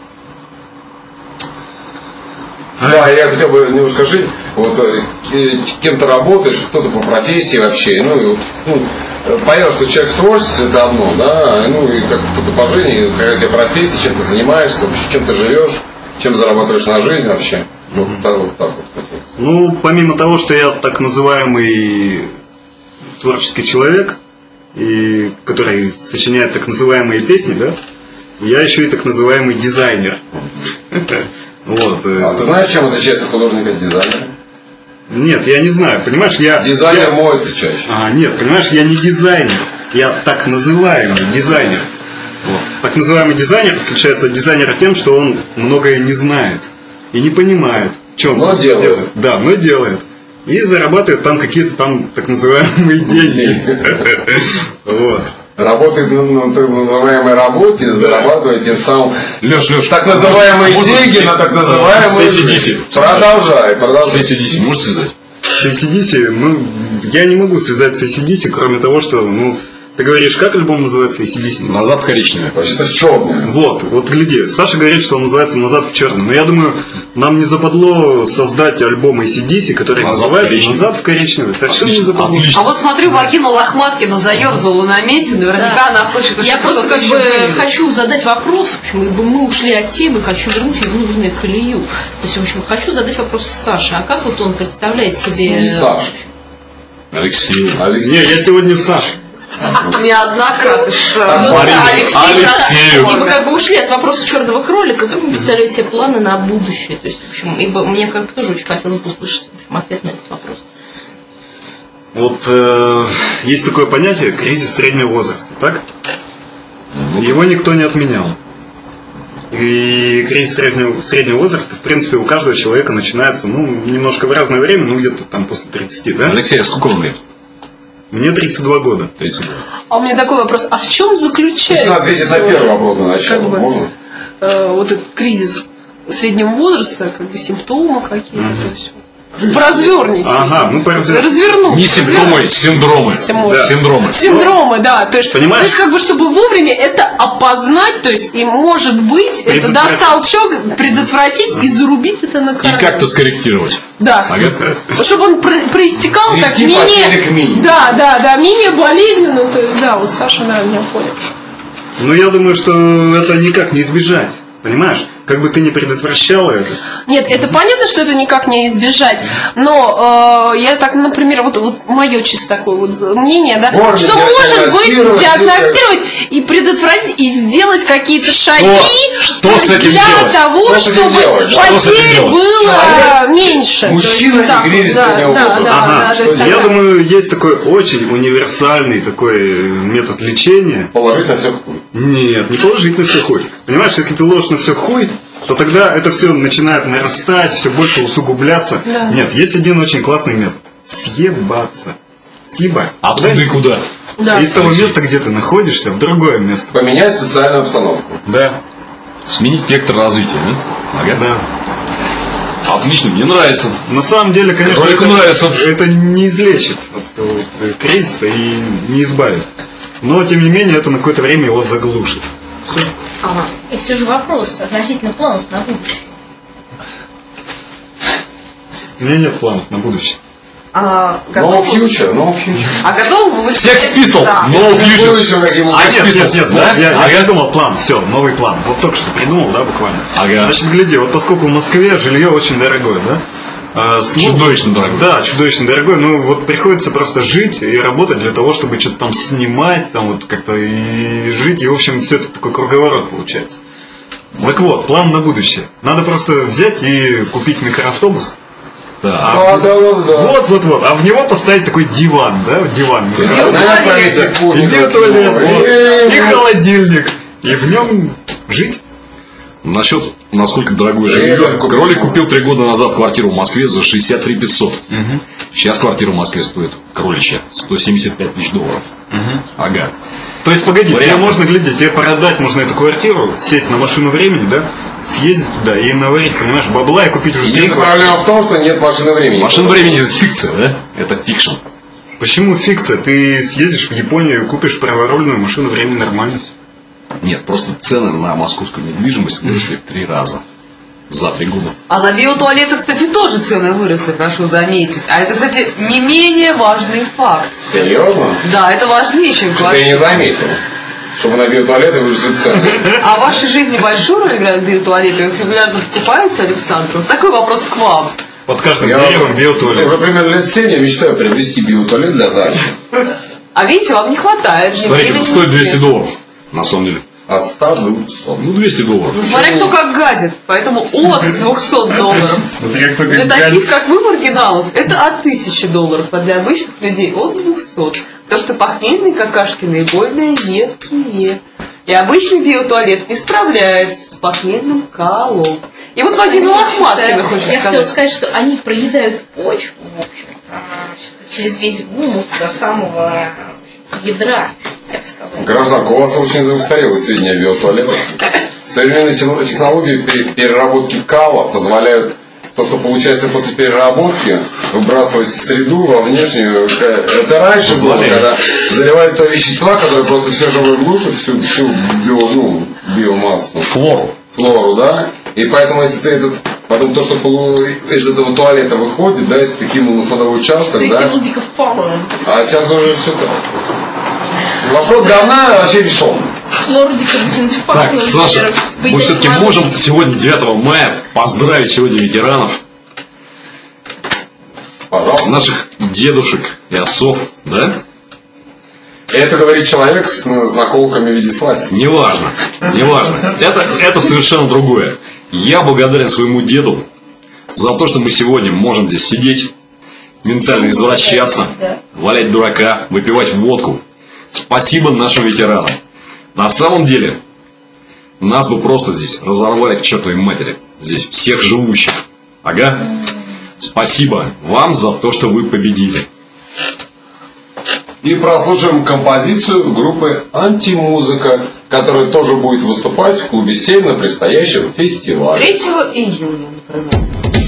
Да, я хотел бы немножко жить. Вот кем ты работаешь, кто-то по профессии вообще. Ну, ну понятно, что человек в творчестве это одно, да, ну и как кто-то по жизни, какая у тебя профессия, чем ты занимаешься, вообще, чем ты живешь, чем зарабатываешь на жизнь вообще. Ну, так вот, так вот хотелось. Ну, помимо того, что я так называемый творческий человек, и который сочиняет так называемые песни, да, я еще и так называемый дизайнер. Вот. А ты знаешь, чем отличается художник от дизайнера? Нет, я не знаю, понимаешь, я... Дизайнер я... моется чаще. А, нет, понимаешь, я не дизайнер, я так называемый дизайнер. Вот. Так называемый дизайнер отличается от дизайнера тем, что он многое не знает и не понимает, что он но делает. делает. Да, но делает. И зарабатывает там какие-то там так называемые деньги. Вот. Работает на так называемой работе, зарабатывает тем самым Леш, Леш, так называемые деньги на так называемые... С эй си ди си. Продолжай, продолжай. С эй си ди си можешь связать? С эй си ди си, ну, я не могу связать с эй си ди си, кроме того, что, ну, ты говоришь, как альбом называется эй си ди си? Назад коричневый. Вообще-то в черный. Вот, вот гляди, Саша говорит, что он называется «Назад в черный». Но я думаю, нам не западло создать альбом эй си ди си, который назад называется коричневый. «Назад в коричневый». Совершенно Отлично, не западло. отлично. А вот смотрю, Вакина Лохматкина заерзала на месте, наверняка Да. она хочет... Я просто как бы хочу задать вопрос, в общем, мы ушли от темы, хочу вернуть ее в нужную колею. То есть, в общем, хочу задать вопрос Саше. А как вот он представляет себе... Не Саша. Алексей. Алексей. Не, я сегодня Саша. Неоднократно. Ну, Алексей. да, Алексей, Алексею. и мы как бы ушли от вопроса черного кролика, как вы представляете себе планы на будущее? То есть, в общем, ибо мне как бы тоже очень хотелось бы услышать в общем, ответ на этот вопрос. Вот э, есть такое понятие кризис среднего возраста, так? Его никто не отменял. И кризис среднего, среднего возраста, в принципе, у каждого человека начинается, ну, немножко в разное время, ну, где-то там после тридцати, да? Алексей, а сколько вам лет? Мне тридцать два года. тридцать два. А у меня такой вопрос, а в чем заключается? Если ответить на первый вопрос на начало, как бы, можно? Э, вот этот кризис среднего возраста, как бы симптомы какие-то, Мгм. то есть. Разверните. Ага, ну поразвернуть. Развернуть. Не симптомы, синдромы. Да. Синдромы. Синдромы, да. То есть, Понимаешь? то есть, как бы, чтобы вовремя это опознать, то есть, и может быть, это даст толчок, предотвратить и зарубить это на И корню. как-то скорректировать. Да. Ага. Чтобы он про- проистекал так Свести потери к менее... минимуму. Да, да, да, менее болезненно. То есть, да, вот Саша, да, меня понял. Ну, я думаю, что это никак не избежать. Понимаешь? Как бы ты не предотвращала это. Нет, это понятно, что это никак не избежать, но э, я так, например, вот, вот мое чисто такое вот мнение, да, Можно что может быть диагностировать, диагностировать и предотвратить, и сделать какие-то шаги что то с есть этим для делать? того, Что с этим чтобы делать? Что с этим потерь делать? было Человек, меньше. мужчина То есть, так и кризис вот, да, среднего да, возраста. да, Ага. да, то есть Я такая- думаю, есть такой очень универсальный такой метод лечения. Положить на все хуй. Нет, не положить на все хуй. Понимаешь, если ты ложишь на все хуй, то тогда это все начинает нарастать, все больше усугубляться. Да. Нет, есть один очень классный метод. Съебаться. Съебать. Откуда и куда? Да. Из того места, где ты находишься, в другое место. Поменять социальную обстановку. Да, Сменить вектор развития. а? Ага. да. Отлично, мне нравится. На самом деле, конечно, Ролик это, нравится. это не излечит от вот, кризиса и не избавит. Но, тем не менее, это на какое-то время его заглушит. Все. Ага. И все же вопрос относительно планов на будущее. У меня нет планов на будущее. А, No готовы- future, no future. а готовы вы... Sex Pistol, Да. no future. Будущее, как ему А Sex нет, нет, Pistols, нет, да? вот я, я Ага. придумал план, все, новый план. Вот только что придумал, да, буквально. Ага. Значит, гляди, вот поскольку в Москве жилье очень дорогое, да? а, с- ну, Чудовищно дорогое. Да, чудовищно дорогое. Ну, вот приходится просто жить и работать для того, чтобы что-то там снимать, там вот как-то и жить. И, в общем, все это такой круговорот получается. Так вот, план на будущее. Надо просто взять и купить микроавтобус. Да. А, да, да, да. Вот, вот, вот. А в него поставить такой диван, да, вот диван. Наверное, провести И спутник. биотуалет, вот, и Время. холодильник. И в нем жить. Насчет, насколько дорогое Время жилье. купить. Кролик купил три года назад квартиру в Москве за шестьдесят три пятьсот. Сейчас квартира в Москве стоит, кроличья, сто семьдесят пять тысяч долларов. Ага. То есть, погоди, тебе Вариант. можно, глядеть, тебе продать можно эту квартиру, сесть на машину времени, да, съездить туда и наварить, понимаешь, бабла и купить уже три Единственная проблема в том, что нет машины времени. Машина времени это фикция, да? Это фикшн. Почему фикция? Ты съездишь в Японию и купишь праворульную машину времени, нормально всё. Нет, просто цены на московскую недвижимость выросли в три раза за три года. А на биотуалеты, кстати, тоже цены выросли, прошу заметить. А это, кстати, не менее важный факт. Серьезно? Да, это важнее, чем Что-то я квартира. не заметил. Чтобы на биотуалеты выросли цены. А в вашей жизни большую роль играют биотуалеты? Вы их регулярно покупаете, Александр? Вот такой вопрос к вам. Под каждым Я деревом биотуалет. уже примерно лет семь я мечтаю приобрести биотуалет для дачи. А видите, вам не хватает. ни Смотри, времени, это ни стоит двести средств. долларов, на самом деле. От ста до двухсот. Ну, двести долларов. Ну, смотря кто как гадит. Поэтому от двухсот долларов. Смотри, кто Для как таких, гадит. как вы, маргиналов, это от тысячи долларов. А для обычных людей от двухсот. Потому что похмельные какашки наиболее едкие. И обычный биотуалет не справляется с похмельным калом. И вот Вагина Лохматкина хочет Я хотела сказать. сказать, что они проедают почву, в общем-то, через весь гумус до самого ядра, я бы сказала. Гражданка, у вас очень устарелые сведения о биотуалетах. Современные те- технологии пе- переработки кала позволяют то, что получается после переработки, выбрасывать в среду, во внешнюю. Это раньше было, Позволяет. когда заливали то вещества, которые просто все живое глушат, всю, всю био, ну, биомассу, Флору. флору, да? И поэтому, если ты этот, потом то, что полу- из этого туалета выходит, да, если ты кинул на садовой участок, Ты да, кинул дико фауну. а сейчас уже все так. Вопрос говна вообще решен. Флору дико выкинуть фауну. Так, Саша, например, мы быть все-таки одним можем сегодня, девятого мая, поздравить сегодня ветеранов, Пожалуйста. наших дедушек и отцов, да? Это говорит человек с, с наколками в виде свастики. Неважно, неважно. Это, это совершенно другое. Я благодарен своему деду за то, что мы сегодня можем здесь сидеть ментально извращаться, валять дурака, выпивать водку. Спасибо нашим ветеранам. На самом деле, нас бы просто здесь разорвали к чертовой матери. Здесь всех живущих. Ага. Спасибо вам за то, что вы победили. И прослушаем композицию группы «Антимузыка», которая тоже будет выступать в клубе семь на предстоящем фестивале. третьего июня, например.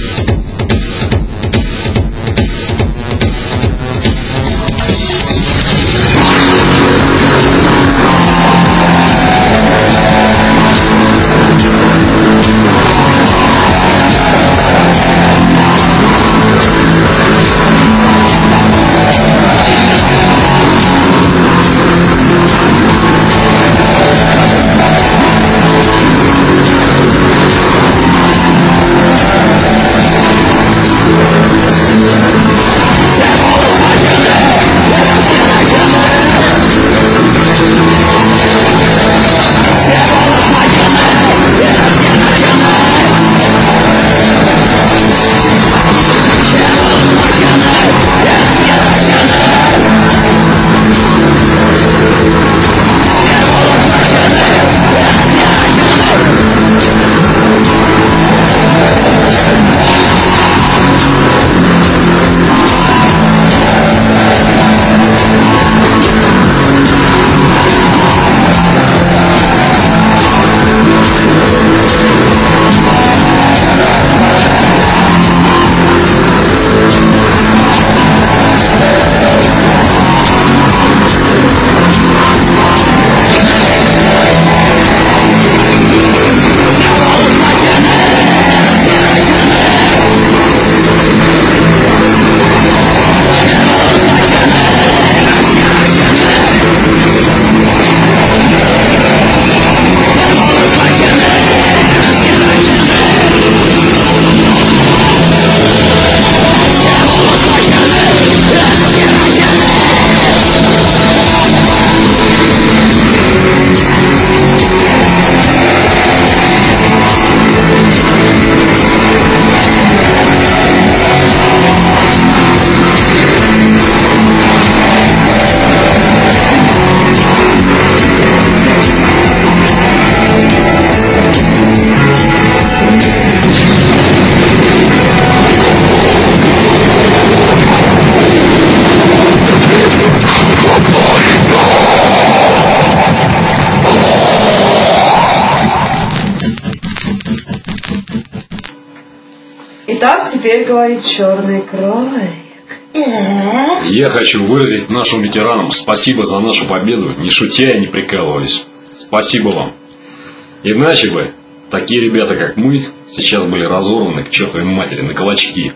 Итак, теперь говорит черный кролик. Я хочу выразить нашим ветеранам спасибо за нашу победу, не шутя и не прикалываясь. Спасибо вам. Иначе бы такие ребята, как мы, сейчас были разорваны к чертовой матери на клочки.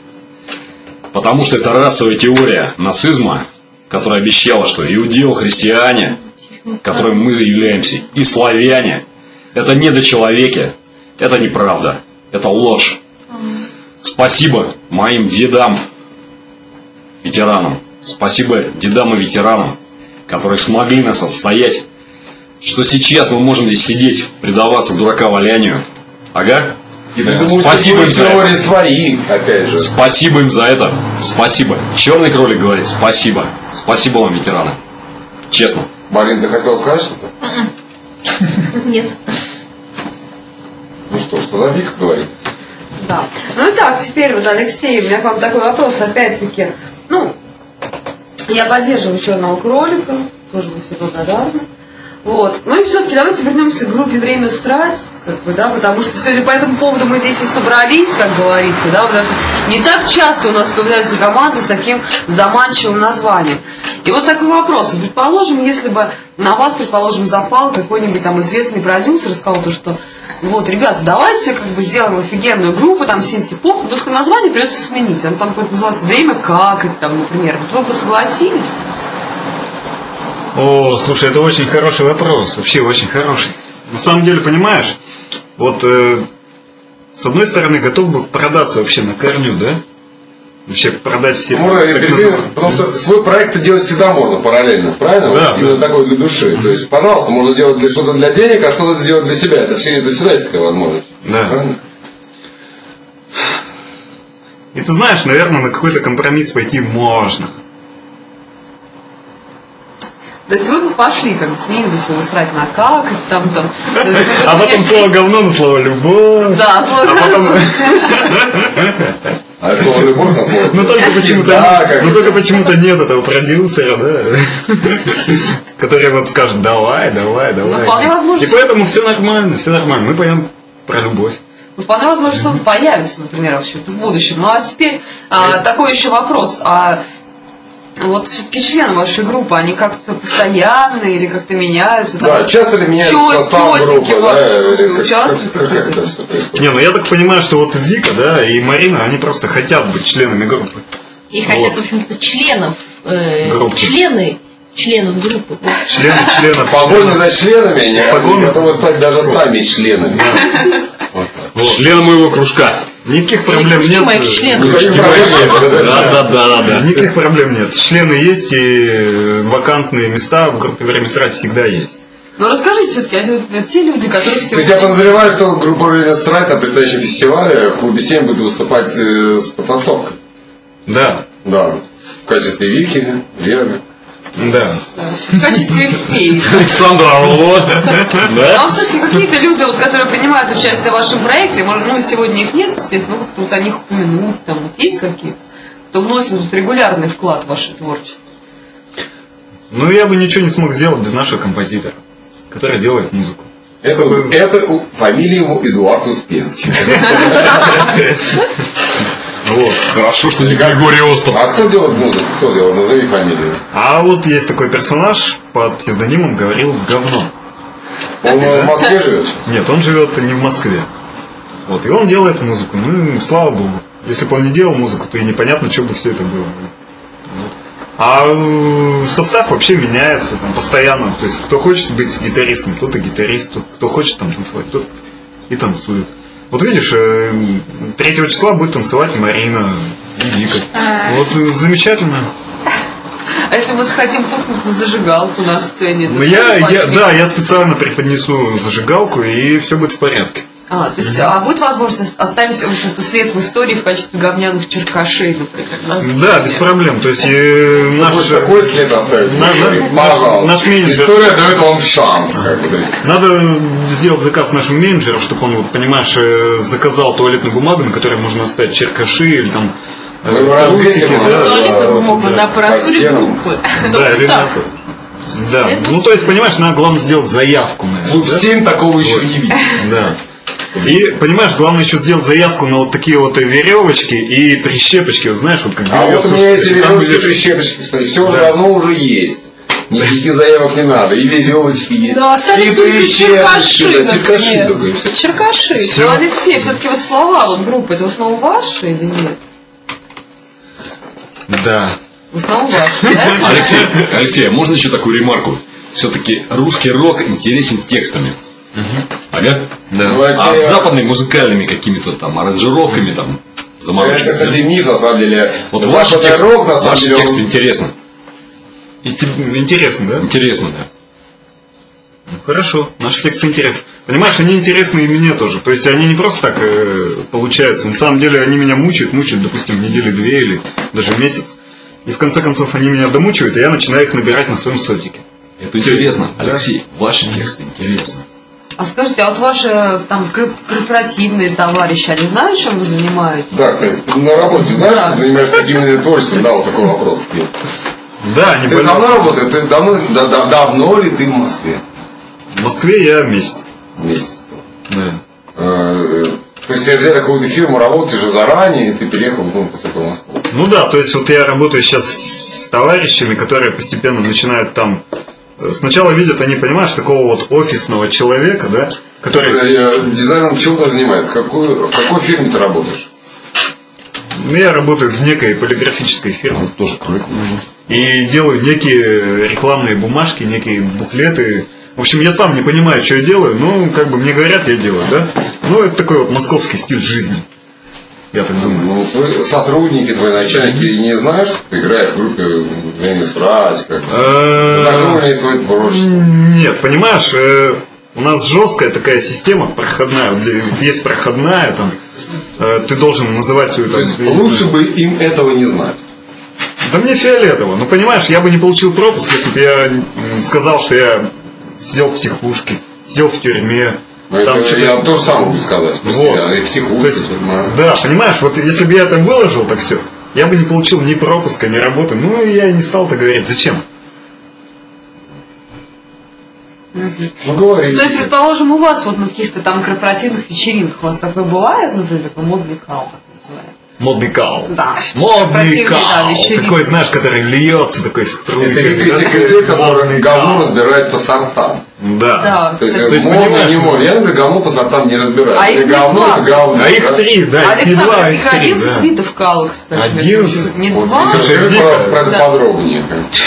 Потому что это расовая теория нацизма, которая обещала, что иудеи, христиане, которыми мы являемся, и славяне, это недочеловеки, это неправда, это ложь. Спасибо моим дедам, ветеранам. Спасибо дедам и ветеранам, которые смогли нас отстоять, что сейчас мы можем здесь сидеть, предаваться дурака валянию. Ага. И придумывать спасибо им за теории это. свои, опять же. Спасибо им за это. Спасибо. Черный кролик говорит спасибо. Спасибо вам, ветераны. Честно. Марин, ты хотел сказать что-то? Нет. Ну что ж, тогда Вика говорит. Да. Ну и так, теперь вот, Алексей, у меня к вам такой вопрос, опять-таки. Ну, я поддерживаю черного кролика, тоже вы все благодарны. Вот. Ну и все-таки давайте вернемся к группе «Время срать», как бы, да, потому что сегодня по этому поводу мы здесь и собрались, как говорится, да, потому что не так часто у нас появляются команды с таким заманчивым названием. И вот такой вопрос. Предположим, если бы на вас, предположим, запал какой-нибудь там известный продюсер и сказал то, что вот, ребята, давайте как бы сделаем офигенную группу, там, синти-поп, но только название придется сменить. Оно там будет называться «Время какать», там, например. Вот вы бы согласились? О, слушай, это очень хороший вопрос, вообще очень хороший. На самом деле, понимаешь, вот э, с одной стороны готов бы продаться вообще на корню, да? Вообще продать все... Можно, я перебью, потому что свой проект делать всегда можно параллельно, правильно? Да. Именно да. Такой для души. Mm-hmm. То есть, пожалуйста, можно делать для, что-то для денег, а что-то делать для себя. Это, все, это всегда есть такая возможность. Да. Правильно? И ты знаешь, наверное, на какой-то компромисс пойти можно. То есть вы бы пошли, как бы сменились, вы срать на как, там, там. А потом слово говно на слово любовь. Да, слово говно. А слово любовь на слово. Ну только почему-то, ну только почему-то нет этого продюсера, да, который вот скажет, давай, давай, давай. Ну вполне возможно. И поэтому все нормально, все нормально. Мы поем про любовь. Ну, вполне возможно, что он появится, например, вообще в будущем. Ну а теперь а, такой еще вопрос. А вот все-таки члены вашей группы, они как-то постоянные или как-то меняются? Да, там, часто ли меняется состав группы, да, участвуют? Как, как, как это все происходит? Не, ну я так понимаю, что вот Вика, да, и Марина, они просто хотят быть членами группы. И хотят, Вот. в общем-то, членов, э, Группы. члены, членов группы. Члены, члены. Погоны за членами, они Погоны готовы стать даже сами членами. Член моего кружка. Никаких проблем нет. моих членов. Да, да, да, да. Никаких проблем нет. Члены есть, и вакантные места в группе «Время срать» всегда есть. Ну расскажите все-таки, а те люди, которые То все... есть я подозреваю, что группа «Время срать» на предстоящем фестивале в клубе семь будет выступать с потанцовкой. Да. Да. В качестве Вики, Веры. Да. В качестве фей. Александра Орлова. Да? А все-таки какие-то люди, вот, которые принимают участие в вашем проекте, может, ну, сегодня их нет, естественно, но как-то вот о них упомянуть, там вот есть какие-то, кто вносит вот регулярный вклад в ваше творчество? Ну я бы ничего не смог сделать без нашего композитора, который делает музыку. Это, это у- фамилия его Эдуард Успенский. Вот. Хорошо, что не Григорий Остов. А кто делает музыку? Кто делает? Назови фамилию. А вот есть такой персонаж под псевдонимом «Говорил говно». Он в Москве живет? Нет, он живет не в Москве. Вот, и он делает музыку. Ну, и слава богу. Если бы он не делал музыку, то и непонятно, что бы все это было. А э, состав вообще меняется там, постоянно. То есть, кто хочет быть гитаристом, кто-то гитарист, кто хочет там танцевать, тот и танцует. Вот видишь, э, третьего числа будет танцевать Марина и Вика. Вот э, замечательно. А если мы захотим пухнуть на зажигалку на сцене? Ну, я, я, да, я специально преподнесу зажигалку, и все будет в порядке. А, то есть, а будет возможность оставить, в общем-то, след в истории в качестве говняных черкашей, например? на сцене? Да, без проблем. То есть э, наш, Хочешь такой след оставить? на- на- Пожалуйста. наш менеджер. История дает вам шанс. Как бы, то есть. Надо сделать заказ нашему менеджеру, чтобы он, вот, понимаешь, э, заказал туалетную бумагу, на которой можно оставить черкаши или там э, Мы его развесим, трусики, да, да, Туалетную бумагу да, на по аппаратуре стенам. группы. да, Только или так. на- да. Ну, то есть, понимаешь, надо главное сделать заявку, наверное. Клуб да? семь такого еще не видел. Да. И, понимаешь, главное еще сделать заявку на вот такие вот веревочки и прищепочки, вот знаешь, вот как А вот у меня есть берёшь, там веревочки, будешь- прищепочки, кстати, все уже Да. давно уже есть. Никаких заявок не надо, и веревочки есть, Да, остались и только прищепочки, черкаши, да, черкаши например. только и все. Черкаши. Всё. Ну, Алексей, все-таки вот слова вот группы, это в основном ваши или нет? Да. В основном ваши, да? Алексей, Алексей, а можно еще такую ремарку? Все-таки русский рок интересен текстами. Ага. Да. Давайте А я- с западными музыкальными какими-то там аранжировками там Это, заморочками. кстати, миф, на самом деле. Вот Западный ваши тексты, рок, на самом ваши деле, он- тексты интересно. И тебе интересно, да? Интересно, да. Ну, хорошо, наши тексты интересны. Понимаешь, они интересны и мне тоже. То есть они не просто так э, получаются. На самом деле они меня мучают, мучают, допустим, недели две или даже месяц. И в конце концов они меня домучивают, и я начинаю их набирать на своем сотике. Это Всё. интересно. Да. Алексей, ваши тексты интересны. А скажите, а вот ваши там кор- корпоративные товарищи, они знают, чем вы занимаетесь? Да, кстати, на работе знаешь, Да. что ты занимаешься таким видом творчества? Да, вот такой вопрос. Да, они Ты болят. давно работаешь? Ты давно, да- да- давно ли ты в Москве? В Москве я месяц. Месяц. Да. Э, То есть тебе взяли какую-то фирму, работаешь уже заранее, и ты переехал ну, после этого в Москву. Ну да, то есть вот я работаю сейчас с товарищами, которые постепенно начинают там... Сначала видят, они, понимаешь, такого вот офисного человека, да, который... Э, Дизайном чего ты занимаешься? Какой, в какой фирме ты работаешь? Ну, я работаю в некой полиграфической фирме. Тоже крылья. И делаю некие рекламные бумажки, некие буклеты. В общем, я сам не понимаю, что я делаю, но как бы мне говорят, я делаю, да? Ну, это такой вот московский стиль жизни. Я так думаю. Ну, твои сотрудники, твои начальники не знают, что ты играешь в группе «Время срать», как загруженность твоего творчества. Нет, понимаешь, э, у нас жесткая такая система проходная. Вот где есть проходная, там э, ты должен называть свою... То есть лучше бы им этого не знать. Да мне фиолетово. Ну, понимаешь, я бы не получил пропуск, если бы я сказал, что я сидел в психушке, сидел в тюрьме. Там это, я тоже сам могу сказать про вот. себя, и психушка. Да, понимаешь, вот если бы я это выложил, так все, я бы не получил ни пропуска, ни работы. Ну, и я и не стал так говорить. Зачем? Ну, говорите. То есть, предположим, у вас вот на каких-то там корпоративных вечеринках у вас такое бывает, например, такой модный кал, так называемый? Модный кал. Да. Модный кал. Да, такой, знаешь, который льется, такой струйкой. Это критика людей, которые говно разбирают по сортам. Да. да. То есть, то есть модно, не модно. Я, например, говно по сортам не разбираю. А их говно, это говно. А их три, да. Александр, их одиннадцать видов кала, кстати. одиннадцать? Не вот, два? Скажи про это подробнее.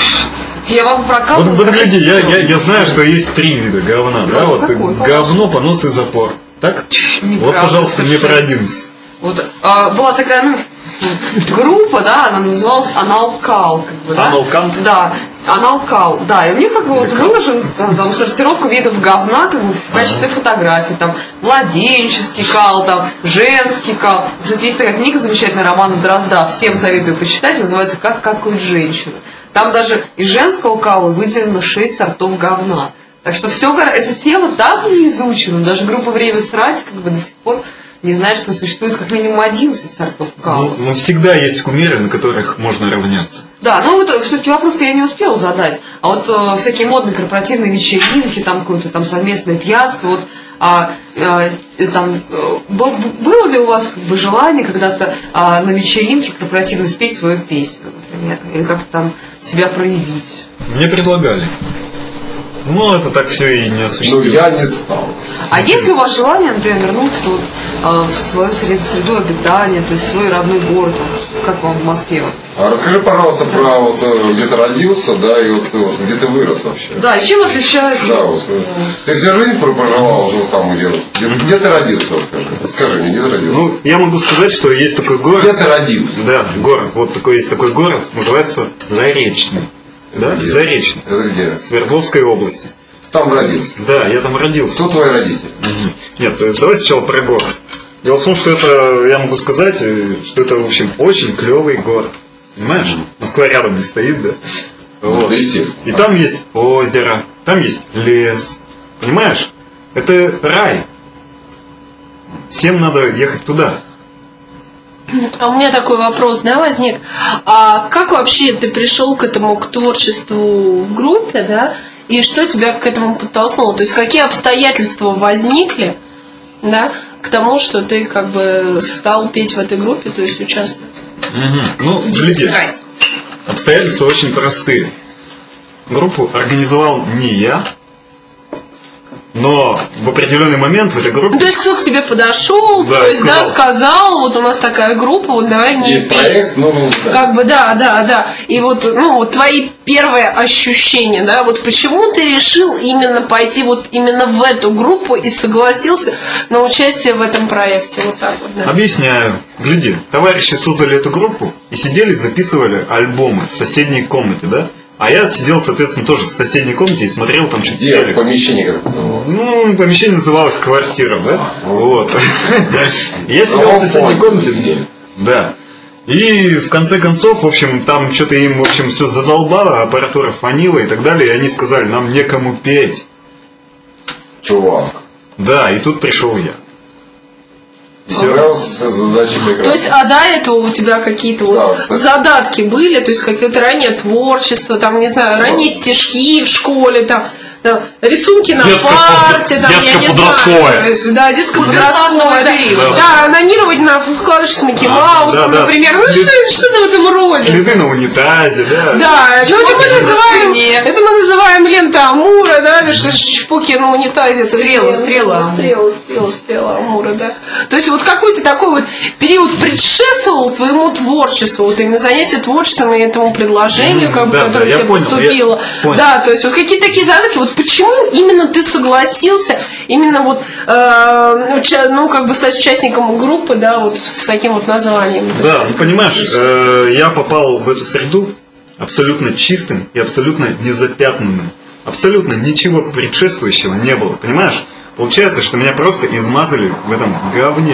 Я вам про кал... Вот, вот гляди, я, я, я знаю, что есть три вида говна. Да, вот какой, говно, понос и запор. Так? Неправда, вот, пожалуйста, совершенно. мне про одиннадцать. Вот а, была такая, ну, группа, да, она называлась Аналкал, как бы, да? Аналкант? Да, Аналкал, да, и у них как бы вот выложен там, там сортировка видов говна, как бы в качестве фотографий, там, младенческий кал, там, женский кал. Кстати, есть такая книга замечательная Романа Дрозда, всем советую почитать, называется «Как какают женщину». Там даже из женского кала выделено шесть сортов говна. Так что все, эта тема так не изучена, даже группа «Время срать» как бы до сих пор не знает, что существует как минимум одиннадцать сортов кала. Ну, ну, всегда есть кумиры, на которых можно равняться. Да, ну вот все-таки вопрос-то я не успела задать. А вот э, всякие модные корпоративные вечеринки, там какое-то там совместное пьянство, вот а, э, там э, было ли у вас как бы желание когда-то а, на вечеринке корпоративно спеть свою песню, например, или как-то там себя проявить? Мне предлагали. Ну, это так все и не осуществилось. Ну, я не стал. А есть ли у вас желание, например, вернуться вот, э, в свою среду, среду обитания, то есть в свой родной город, вот, как вам в Москве? Вот? А расскажи, пожалуйста, про вот где ты родился, да, и вот, вот где ты вырос вообще. Да, и чем отличается? Да, вот. Ты всю жизнь проживал, ну, там, где, где, где ты родился, расскажи. Скажи мне, где ты родился? Ну, я могу сказать, что есть такой город. Где ты родился? Да, город. Вот такой есть такой город, называется Заречный. Да, где? Заречный. Это где? Свердловской области. Там родился? Да, я там родился. Кто твои родители? Угу. Нет, давай сначала про город. Дело в том, что это, я могу сказать, что это, в общем, очень клевый город. Понимаешь? Москва рядом не стоит, да? Вот. Ну, естественно. И там есть озеро, там есть лес. Понимаешь? Это рай. Всем надо ехать туда. А у меня такой вопрос, да, возник. А как вообще ты пришел к этому, к творчеству в группе, да? И что тебя к этому подтолкнуло? То есть какие обстоятельства возникли, да, к тому, что ты как бы стал петь в этой группе, то есть участвовать? Угу. Ну, гляди, обстоятельства очень простые. Группу организовал не я, но в определенный момент в этой группе... Ну, то есть кто к тебе подошел, да, то есть, сказал, да, сказал, вот у нас такая группа, вот давай в ней петь. Нужен, да. Как бы, да, да, да. И вот, ну, вот твои первые ощущения, да, вот почему ты решил именно пойти вот именно в эту группу и согласился на участие в этом проекте, вот так вот, да. Объясняю. Гляди, товарищи создали эту группу и сидели, записывали альбомы в соседней комнате, да? А я сидел, соответственно, тоже в соседней комнате и смотрел там что-то. Где? Помещение как-то называлось? Ну, помещение называлось квартира, да? Вот. Я сидел в соседней комнате. Да. И в конце концов, в общем, там что-то им, в общем, все задолбало, аппаратура фонила и так далее. И они сказали, нам некому петь. Чувак. Да, и тут пришел я. Все. Задачи прекрасны. То есть, а до этого у тебя какие-то вот Да, задатки были, то есть какое-то раннее творчество, там, не знаю, ранние стишки в школе, там, там рисунки на парте, там, я не знаю, да, детско-подростковое, да, да, анонировать на вкладыше с Микки Маусом, да, да, например, ну след... что- что-то в этом роде. Следы на унитазе, да. Да, ну, это мы называем, это мы называем лента Амура, да, это что ж чпоки на унитазе. Стрела, стрела. Стрела, стрела, стрела Амура, да. То есть вот какой-то такой вот период предшествовал твоему творчеству, вот именно занятию творчеством и этому предложению, Mm, как бы, да, которое да, я тебе понял, поступило. я понял. Да, то есть вот какие-то такие задатки, вот почему именно ты согласился именно вот, э, уча- ну, как бы стать участником группы, да, вот с таким вот названием. Да, ну понимаешь, э, я попал в эту среду абсолютно чистым и абсолютно незапятнанным. Абсолютно ничего предшествующего не было, понимаешь? Получается, что меня просто измазали в этом говне.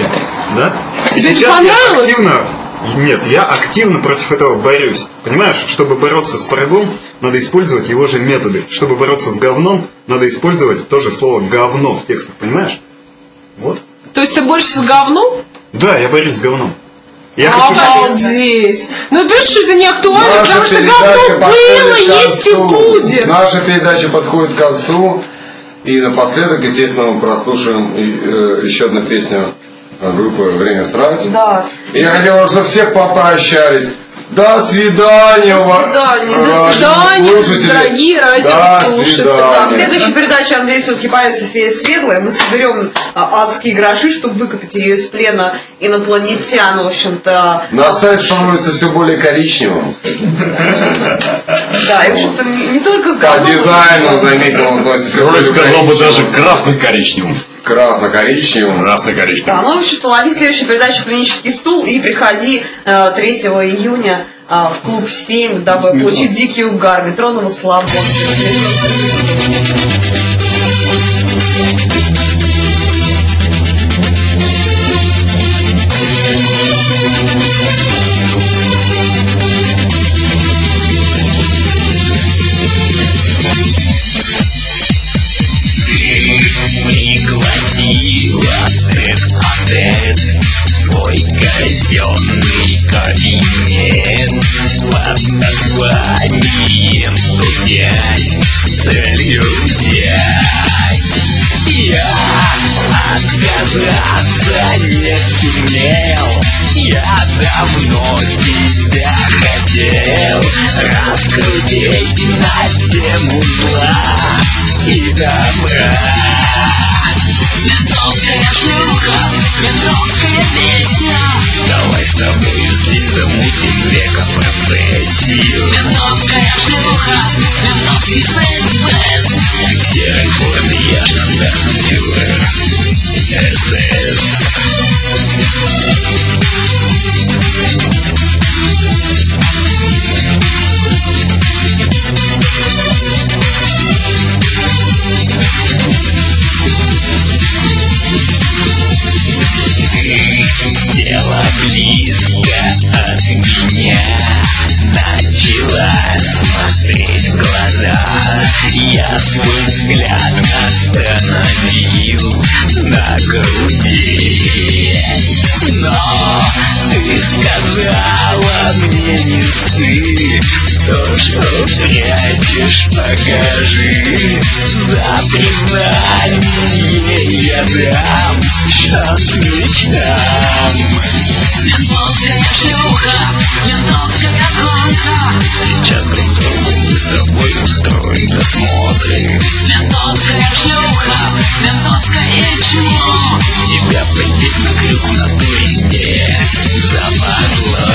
Да? И Тебе это сейчас я понравилось? активно... Нет, я активно против этого борюсь. Понимаешь, чтобы бороться с врагом, надо использовать его же методы. Чтобы бороться с говном, надо использовать тоже слово говно в текстах, понимаешь? Вот. То есть ты больше с говном? Да, я борюсь с говном. Я хочу, Обалдеть. Ну, понимаешь, что это не актуально, Наша потому что передача говно было, подходит к есть и концу. будет. Наша передача подходит к концу. И напоследок, естественно, мы прослушаем э, еще одну песню группы «Время срать». Да. И я хотел, чтобы все попрощались. До свидания, До ва- свидания. До свидания, радиослушатели. дорогие До радиослушатели. свидания. Да, в следующей передаче Андрей все-таки появится фея светлая. Мы соберем а, адские гроши, чтобы выкупить ее из плена инопланетян, в общем-то. На сайт становится все более коричневым. Да, и, в общем-то, не, не только с По говном, дизайну, но- заметил, он становится все Я более сказал бы даже коричневым. красно-коричневым. Красно-коричневым. Красно-коричневым. Да, ну, в общем-то, лови следующую передачу «Клинический стул» и приходи э, третьего июня э, в клуб семь, дабы получить дикий угар. Метро Новославль. Пригласила тет-а-тет свой казенный кабинет под названием «Студент» с целью взять. Я отказаться не сумел, я давно тебя хотел раскрутить на тему зла и добра. Ментовская шлюха, ментовская песня. Давай с тобой здесь замутим века-процессию. Ментовская шлюха, ментовский секс-бэс. В серой форме я штандарт-фюрер эс эс. Дело близко от меня, начала смотреть в глаза. Я свой взгляд остановил на груди. Но ты сказала мне не ссы, то, что прячешь, покажи. За признание я дам шанс мечтам. Ментовская шлюха, ментовская гонка. Сейчас друг другу мы с тобой устроим досмотры. Ментовская шлюха, ментовское чмо. Тебя пойдет на крюк на дурине западло.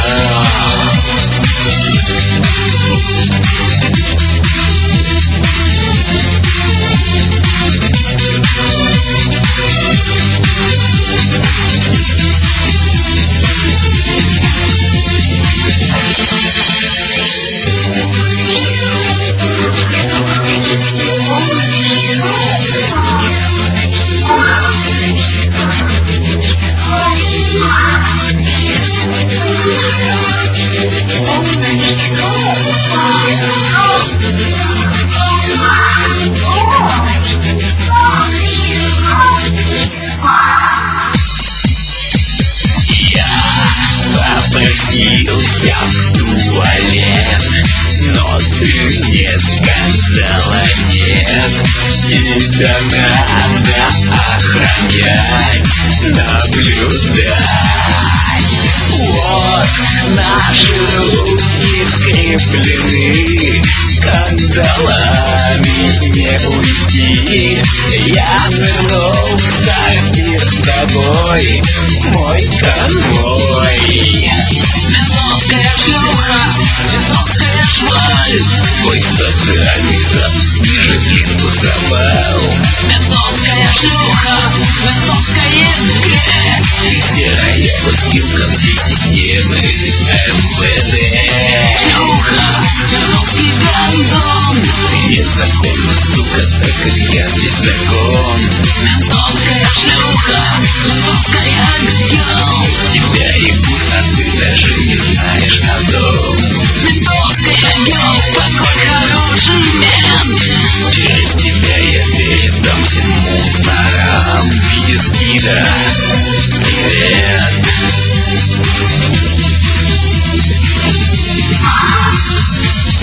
Попросился в туалет, но ты мне сказала нет. Тебя надо охранять, наблюдать. Вот наши руки скреплены кандалами, не уйти. Я нырнул в сортир с тобой, мой конвой. Ментовская шлюха,